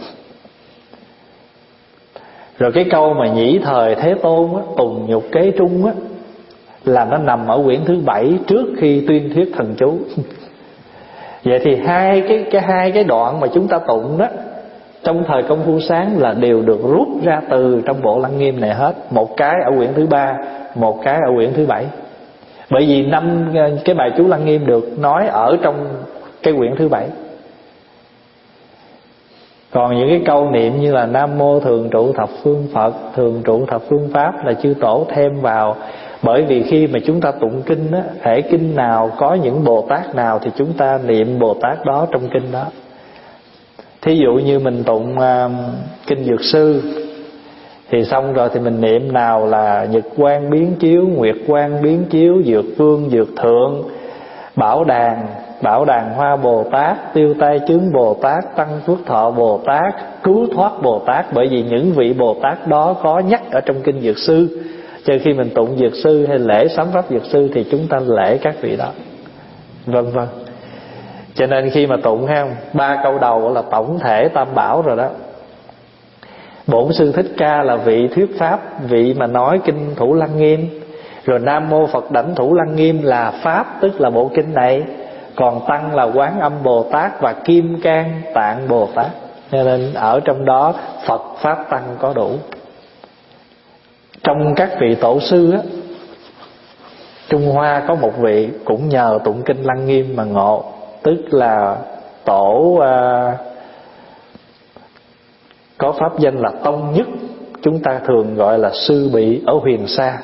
Rồi cái câu mà nhĩ thời Thế Tôn á, tùng nhục kế trung á, là nó nằm ở quyển thứ 7 trước khi tuyên thuyết thần chú. Vậy thì hai cái đoạn mà chúng ta tụng đó trong thời công phu sáng là đều được rút ra từ trong bộ lăng nghiêm này hết. Một cái ở quyển thứ 3, một cái ở quyển thứ 7. Bởi vì 5 cái bài chú lăng nghiêm được nói ở trong cái quyển thứ 7. Còn những cái câu niệm như là Nam Mô Thường Trụ Thập Phương Phật, Thường Trụ Thập Phương Pháp là chư tổ thêm vào Bởi vì khi mà chúng ta tụng kinh á, hễ kinh nào có những Bồ Tát nào thì chúng ta niệm Bồ Tát đó trong kinh đó. Thí dụ như mình tụng kinh Dược Sư thì xong rồi thì mình niệm nào là Nhật Quang biến chiếu, Nguyệt Quang biến chiếu, Dược Vương, Dược Thượng, Bảo Đàn Hoa Bồ Tát, Tiêu Tai Chướng Bồ Tát, Tăng Phước Thọ Bồ Tát, Cứu Thoát Bồ Tát. Bởi vì những vị Bồ Tát đó có nhắc ở trong kinh Dược Sư, cho khi mình tụng Dược Sư hay lễ sám pháp Dược Sư thì chúng ta lễ các vị đó, vân vân. Cho nên khi mà tụng ha, 3 câu đầu là tổng thể Tam Bảo rồi đó. Bổn Sư Thích Ca là vị thuyết pháp, vị mà nói kinh Thủ Lăng Nghiêm. Rồi Nam Mô Phật Đảnh Thủ Lăng Nghiêm là pháp, tức là bộ kinh này. Còn Tăng là Quán Âm Bồ Tát và Kim Cang Tạng Bồ Tát. Cho nên ở trong đó Phật Pháp Tăng có đủ. Trong các vị tổ sư á, Trung Hoa có một vị cũng nhờ tụng kinh Lăng Nghiêm mà ngộ, tức là tổ có pháp danh là Tông Nhất, chúng ta thường gọi là Sư Bị ở Huyền Sa.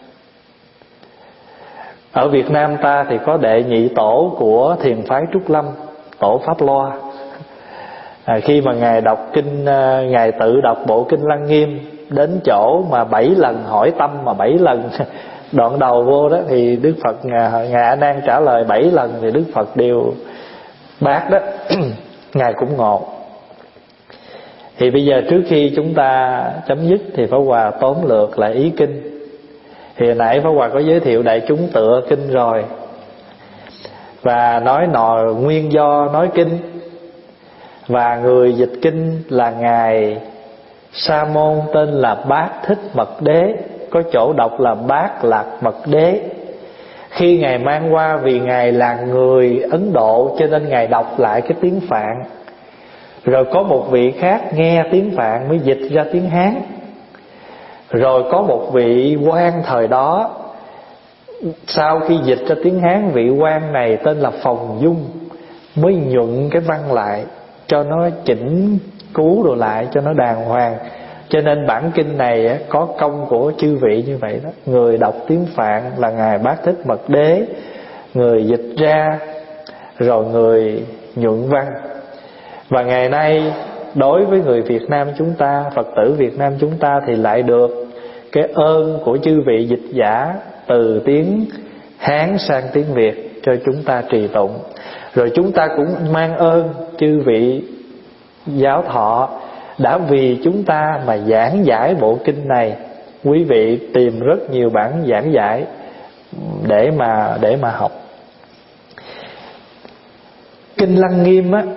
Ở Việt Nam ta thì có đệ nhị tổ của thiền phái Trúc Lâm, tổ Pháp Loa. Khi mà ngài đọc kinh, ngài tự đọc bộ kinh Lăng Nghiêm, đến chỗ mà 7 lần hỏi tâm mà 7 lần đoạn đầu vô đó thì Đức Phật ngài A Nan trả lời 7 lần thì Đức Phật đều bác đó. Ngài cũng ngộ. Thì bây giờ trước khi chúng ta chấm dứt thì Pháp Hòa tóm lược lại ý kinh. Thì hồi nãy Pháp Hòa có giới thiệu đại chúng tựa kinh rồi, và nói nguyên do nói kinh. Và người dịch kinh là ngài Sa Môn tên là Bát Thích Mật Đế, có chỗ đọc là Bát Lạc Mật Đế. Khi ngài mang qua, vì ngài là người Ấn Độ cho nên ngài đọc lại cái tiếng Phạn. Rồi có một vị khác nghe tiếng Phạn mới dịch ra tiếng Hán. Rồi có một vị quan thời đó, sau khi dịch ra tiếng Hán, vị quan này tên là Phòng Dung mới nhuận cái văn lại cho nó chỉnh cứu đồ lại cho nó đàng hoàng. Cho nên bản kinh này có công của chư vị như vậy đó. Người đọc tiếng Phạn là ngài Bát Thích Mật Đế, người dịch ra, rồi người nhuận văn. Và ngày nay đối với người Việt Nam chúng ta, Phật tử Việt Nam chúng ta thì lại được cái ơn của chư vị dịch giả từ tiếng Hán sang tiếng Việt cho chúng ta trì tụng. Rồi chúng ta cũng mang ơn chư vị giáo thọ đã vì chúng ta mà giảng giải bộ kinh này. Quý vị tìm rất nhiều bản giảng giải để mà học. Kinh Lăng Nghiêm á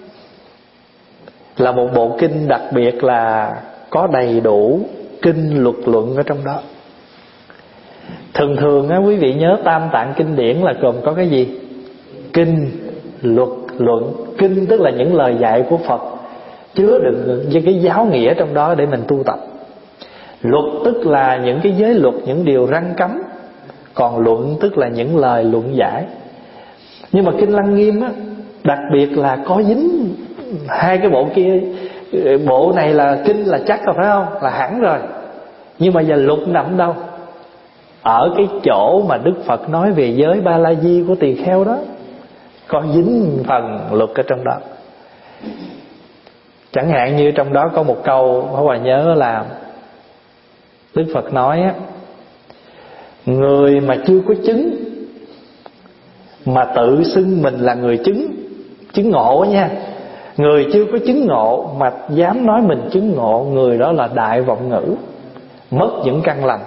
là một bộ kinh đặc biệt là có đầy đủ kinh luật luận ở trong đó. Thường thường á, quý vị nhớ Tam Tạng kinh điển là gồm có cái gì? Kinh, luật, luận. Kinh tức là những lời dạy của Phật, chứa đựng những cái giáo nghĩa trong đó để mình tu tập. Luật tức là những cái giới luật, những điều răn cấm. Còn luận tức là những lời luận giải. Nhưng mà kinh Lăng Nghiêm á, đặc biệt là có dính hai cái bộ kia. Bộ này là kinh là chắc rồi phải không? Là hẳn rồi. Nhưng mà giờ luật nằm đâu? Ở cái chỗ mà Đức Phật nói về giới Ba La Di của tỳ kheo đó, có dính phần luật ở trong đó. Chẳng hạn như trong đó có một câu Pháp Hòa nhớ là Đức Phật nói á, người mà chưa có chứng mà tự xưng mình là người chứng ngộ nha, người chưa có chứng ngộ mà dám nói mình chứng ngộ, người đó là đại vọng ngữ, mất những căn lành.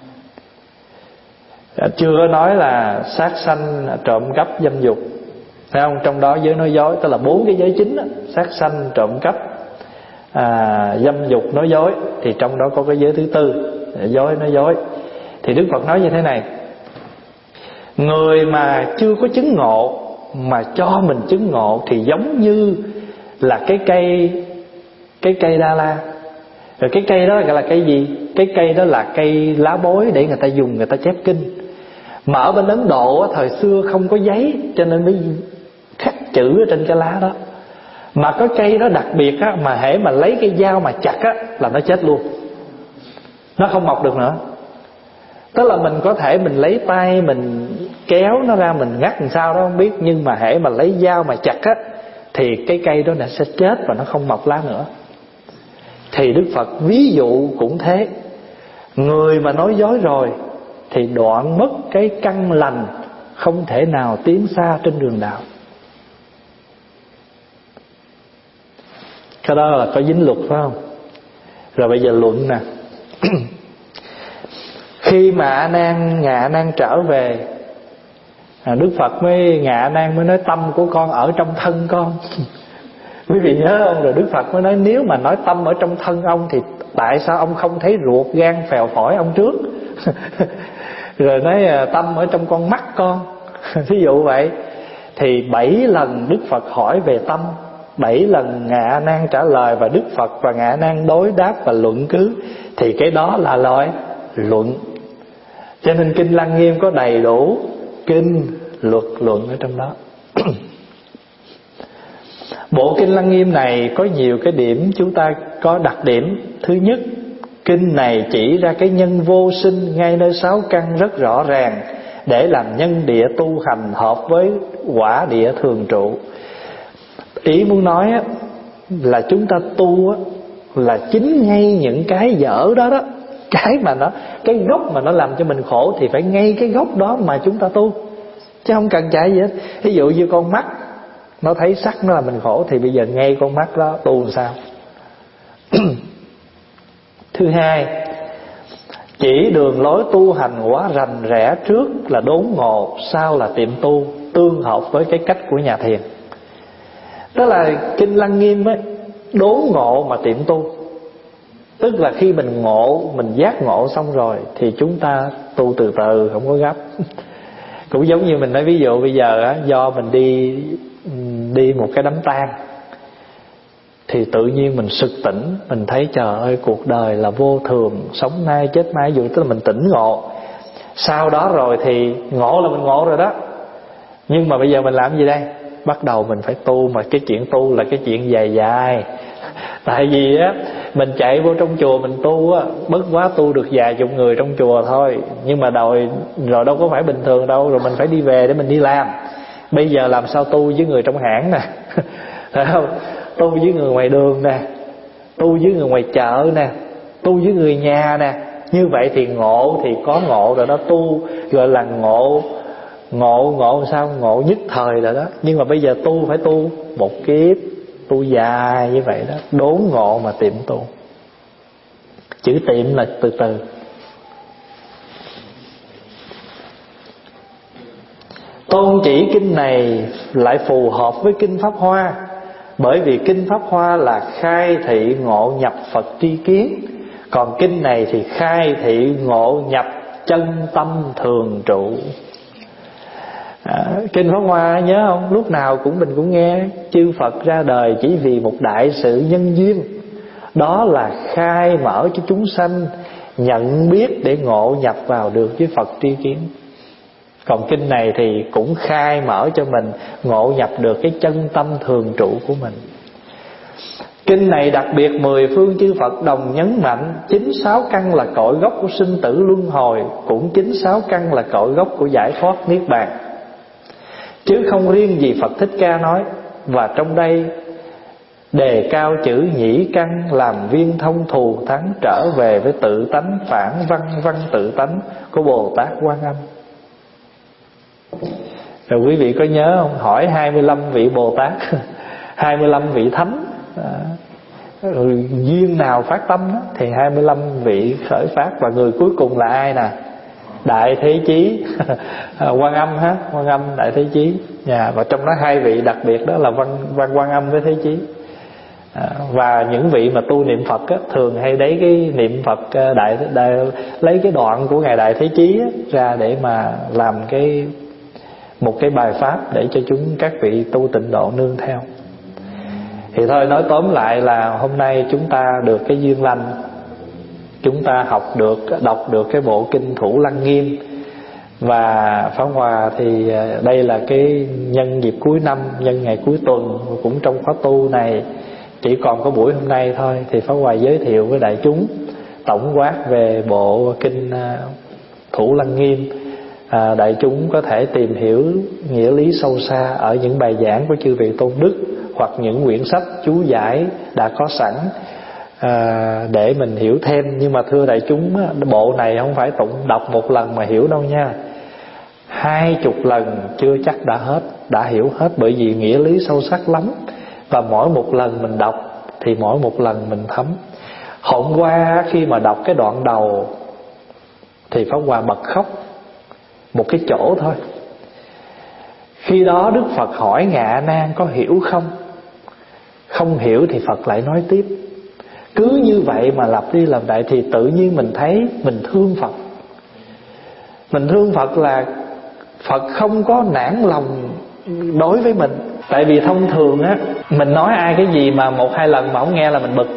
Chưa có nói là sát sanh, trộm cắp, dâm dục, thấy không? Trong đó giới nói dối, tức là 4 cái giới chính đó, sát sanh, trộm cắp, dâm dục, nói dối. Thì trong đó có cái giới thứ tư, dối, nói dối. Thì Đức Phật nói như thế này: người mà chưa có chứng ngộ mà cho mình chứng ngộ thì giống như là cái cây đa la. Rồi cái cây đó gọi là cây gì? Cái cây đó là cây lá bối để người ta dùng, người ta chép kinh. Mà ở bên Ấn Độ thời xưa không có giấy cho nên mới khắc chữ ở trên cái lá đó. Mà có cây đó đặc biệt á, mà hễ mà lấy cái dao mà chặt á là nó chết luôn, nó không mọc được nữa. Tức là mình có thể mình lấy tay mình kéo nó ra, mình ngắt làm sao đó không biết, nhưng mà hễ mà lấy dao mà chặt á thì cái cây đó sẽ chết và nó không mọc lá nữa. Thì Đức Phật ví dụ cũng thế. Người mà nói dối rồi thì đoạn mất cái căn lành, không thể nào tiến xa trên đường đạo. Cái đó là có dính luật phải không? Rồi bây giờ luận nè. Khi mà Ngạ A Nan trở về, Đức Phật Ngạ A Nan mới nói tâm của con ở trong thân con. Quý vị nhớ không? Rồi Đức Phật mới nói nếu mà nói tâm ở trong thân ông thì tại sao ông không thấy ruột gan phèo phổi ông trước? Rồi nói tâm ở trong con mắt con. Ví dụ vậy. Thì 7 lần Đức Phật hỏi về tâm, 7 lần Ngạ A Nan trả lời, và Đức Phật và Ngạ A Nan đối đáp và luận cứ. Thì cái đó là loại luận. Cho nên Kinh Lăng Nghiêm có đầy đủ kinh luật luận ở trong đó. Bộ Kinh Lăng Nghiêm này có nhiều cái điểm chúng ta có đặc điểm. Thứ nhất, kinh này chỉ ra cái nhân vô sinh ngay nơi 6 căn rất rõ ràng, để làm nhân địa tu hành hợp với quả địa thường trụ. Ý muốn nói á, là chúng ta tu á, là chính ngay những cái dở đó đó, cái gốc mà nó làm cho mình khổ thì phải ngay cái gốc đó mà chúng ta tu, chứ không cần chạy gì hết. Ví dụ như con mắt nó thấy sắc nó làm mình khổ, thì bây giờ ngay con mắt đó tu làm sao? Thứ hai, chỉ đường lối tu hành quá rành rẽ, trước là đốn ngộ, sau là tiệm tu, tương hợp với cái cách của nhà thiền. Đó là Kinh Lăng Nghiêm ấy, đốn ngộ mà tiệm tu. Tức là khi mình ngộ, mình giác ngộ xong rồi thì chúng ta tu từ từ, không có gấp. Cũng giống như mình nói ví dụ bây giờ á, do mình đi một cái đám tang, thì tự nhiên mình sực tỉnh, mình thấy trời ơi cuộc đời là vô thường, sống nay chết mai, dù tức là mình tỉnh ngộ. Sau đó rồi thì ngộ là mình ngộ rồi đó, nhưng mà bây giờ mình làm gì đây? Bắt đầu mình phải tu, mà cái chuyện tu là cái chuyện dài dài. Tại vì á, mình chạy vô trong chùa mình tu á, bất quá tu được vài chục người trong chùa thôi, nhưng mà rồi đâu có phải bình thường đâu, rồi mình phải đi về để mình đi làm. Bây giờ làm sao tu với người trong hãng nè, phải không? Tu với người ngoài đường nè, tu với người ngoài chợ nè, tu với người nhà nè. Như vậy thì ngộ thì có ngộ rồi đó, tu gọi là ngộ sao? Ngộ nhất thời rồi đó. Nhưng mà bây giờ tu phải tu một kiếp, tu dài như vậy đó, đốn ngộ mà tiệm tu. Chữ tiệm là từ từ. Tôn chỉ kinh này lại phù hợp với kinh Pháp Hoa, bởi vì kinh Pháp Hoa là khai thị ngộ nhập Phật tri kiến, còn kinh này thì khai thị ngộ nhập chân tâm thường trụ. Kinh Pháp Hoa nhớ không? Lúc nào mình cũng nghe chư Phật ra đời chỉ vì một đại sự nhân duyên, đó là khai mở cho chúng sanh nhận biết để ngộ nhập vào được với Phật tri kiến. Còn kinh này thì cũng khai mở cho mình ngộ nhập được cái chân tâm thường trụ của mình. Kinh này đặc biệt 10 phương chư Phật đồng nhấn mạnh 96 căn là cội gốc của sinh tử luân hồi, cũng 96 căn là cội gốc của giải thoát niết bàn, chứ không riêng gì Phật Thích Ca nói. Và trong đây đề cao chữ nhĩ căn làm viên thông thù thắng, trở về với tự tánh phản văn tự tánh của Bồ Tát Quan Âm. Rồi quý vị có nhớ không? Hỏi 25 vị Bồ Tát 25 vị thánh rồi duyên nào phát tâm đó, thì 25 vị khởi phát. Và người cuối cùng là ai nè? Đại Thế Chí Quan Âm ha, Quan Âm Đại Thế Chí. Và trong đó 2 vị đặc biệt đó là Văn Quan Âm với Thế Chí. Và những vị mà tu niệm Phật á, thường hay lấy cái niệm Phật lấy cái đoạn của ngài Đại Thế Chí á, ra để mà làm một cái bài pháp để cho các vị tu tịnh độ nương theo. Thì thôi, nói tóm lại là hôm nay chúng ta được cái duyên lành, chúng ta đọc được cái bộ kinh Thủ Lăng Nghiêm. Và Pháp Hòa thì đây là cái nhân dịp cuối năm, nhân ngày cuối tuần, cũng trong khóa tu này chỉ còn có buổi hôm nay thôi, thì Pháp Hòa giới thiệu với đại chúng tổng quát về bộ kinh Thủ Lăng Nghiêm. Đại chúng có thể tìm hiểu nghĩa lý sâu xa ở những bài giảng của chư vị tôn đức, hoặc những quyển sách chú giải đã có sẵn để mình hiểu thêm. Nhưng mà thưa đại chúng, bộ này không phải tụng đọc một lần mà hiểu đâu nha, 20 lần chưa chắc đã hiểu hết, bởi vì nghĩa lý sâu sắc lắm. Và mỗi một lần mình đọc thì mỗi một lần mình thấm. Hôm qua khi mà đọc cái đoạn đầu thì Pháp Hòa bật khóc một cái chỗ thôi. Khi đó Đức Phật hỏi Ngài A Nan có hiểu không? Không hiểu thì Phật lại nói tiếp. Cứ như vậy mà lặp đi lặp lại thì tự nhiên mình thấy mình thương Phật. Mình thương Phật là Phật không có nản lòng đối với mình. Tại vì thông thường á, mình nói ai cái gì mà 1-2 lần mà không nghe là mình bực.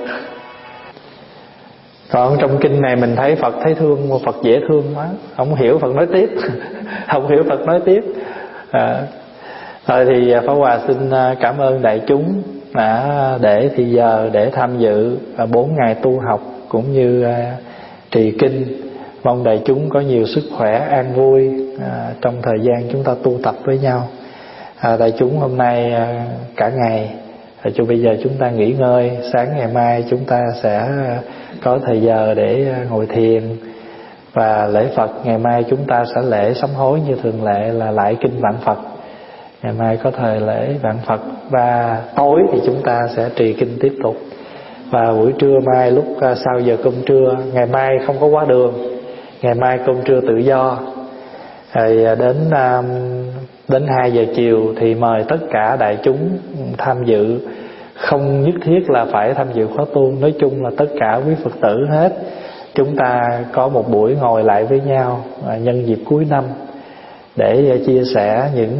Còn trong kinh này mình thấy Phật thấy thương, Phật dễ thương quá. Không hiểu Phật nói tiếp. Không hiểu Phật nói tiếp. Rồi thì Pháp Hòa xin cảm ơn đại chúng để thì giờ để tham dự 4 ngày tu học cũng như trì kinh. Mong đại chúng có nhiều sức khỏe, an vui trong thời gian chúng ta tu tập với nhau. Đại chúng hôm nay cả ngày, cho bây giờ chúng ta nghỉ ngơi. Sáng ngày mai chúng ta sẽ có thời giờ để ngồi thiền và lễ Phật. Ngày mai chúng ta sẽ lễ sám hối như thường lệ là lại kinh Vạn Phật. Ngày mai có thời lễ Vạn Phật. Và tối thì chúng ta sẽ trì kinh tiếp tục. Và buổi trưa mai lúc sau giờ cơm trưa, ngày mai không có quá đường, ngày mai cơm trưa tự do. Rồi đến 2 giờ chiều thì mời tất cả đại chúng tham dự. Không nhất thiết là phải tham dự khóa tu, nói chung là tất cả quý Phật tử hết. Chúng ta có một buổi ngồi lại với nhau nhân dịp cuối năm để chia sẻ những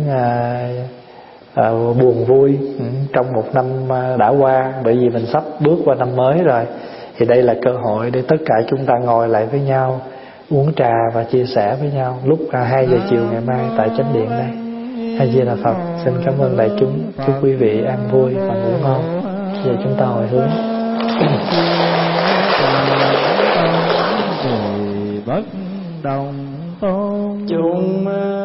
buồn vui trong một năm đã qua. Bởi vì mình sắp bước qua năm mới rồi, thì đây là cơ hội để tất cả chúng ta ngồi lại với nhau, uống trà và chia sẻ với nhau lúc 2 giờ chiều ngày mai tại chánh điện đây. A Di Đà Phật. Xin cảm ơn đại chúng. Chúc quý vị an vui và ngủ ngon. Giờ chúng ta hồi hướng. Bất đồng tôn Chúng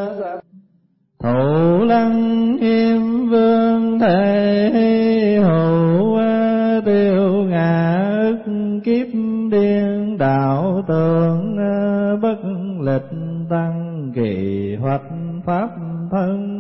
Thủ Lăng Nghiêm Vương Thể hữu tiêu ngã ức kiếp điên đạo tượng bất lịch tăng kỳ hoạch pháp thân.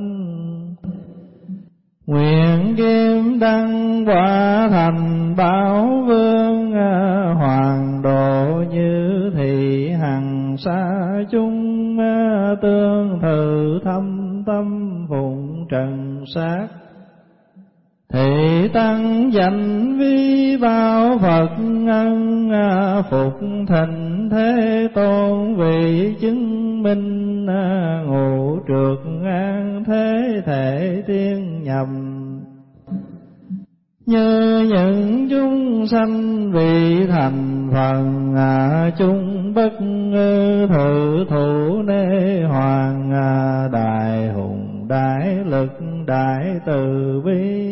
Nguyện kim đăng quả thành bảo vương hoàng độ như thị hằng xa chung tương thử thâm tâm phụng trần sát. Thị tăng danh vi bao Phật ân phục thịnh thế tôn vị chứng minh ngũ trược an thế thể tiên nhầm. Như những chúng sanh vị thành phần chung bất thử thủ nê hoàng đại hùng đại lực đại từ bi.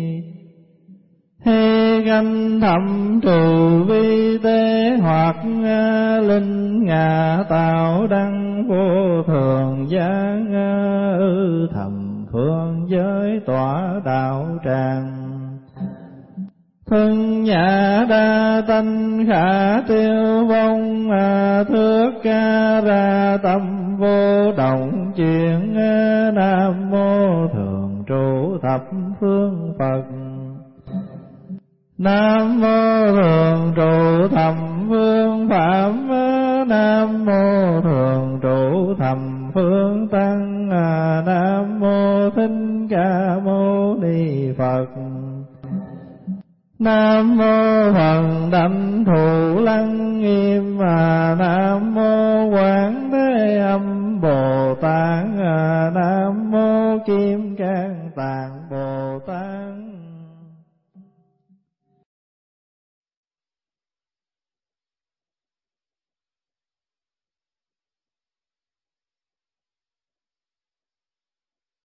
Hê ganh thầm trừ vi tế hoặc linh ngạ tạo đăng vô thường giác thầm phương giới tỏa đạo tràng. Thân nhã đa tánh khả tiêu vong thước ca ra tâm vô động chuyển. Nam mô thường trụ thập phương Phật. Nam mô thường trụ thập phương Phạm. Nam mô thường trụ thập phương Tăng. Nam mô Thích Ca Mâu Ni Phật. Nam mô Thần Đảnh Thủ Lăng Nghiêm.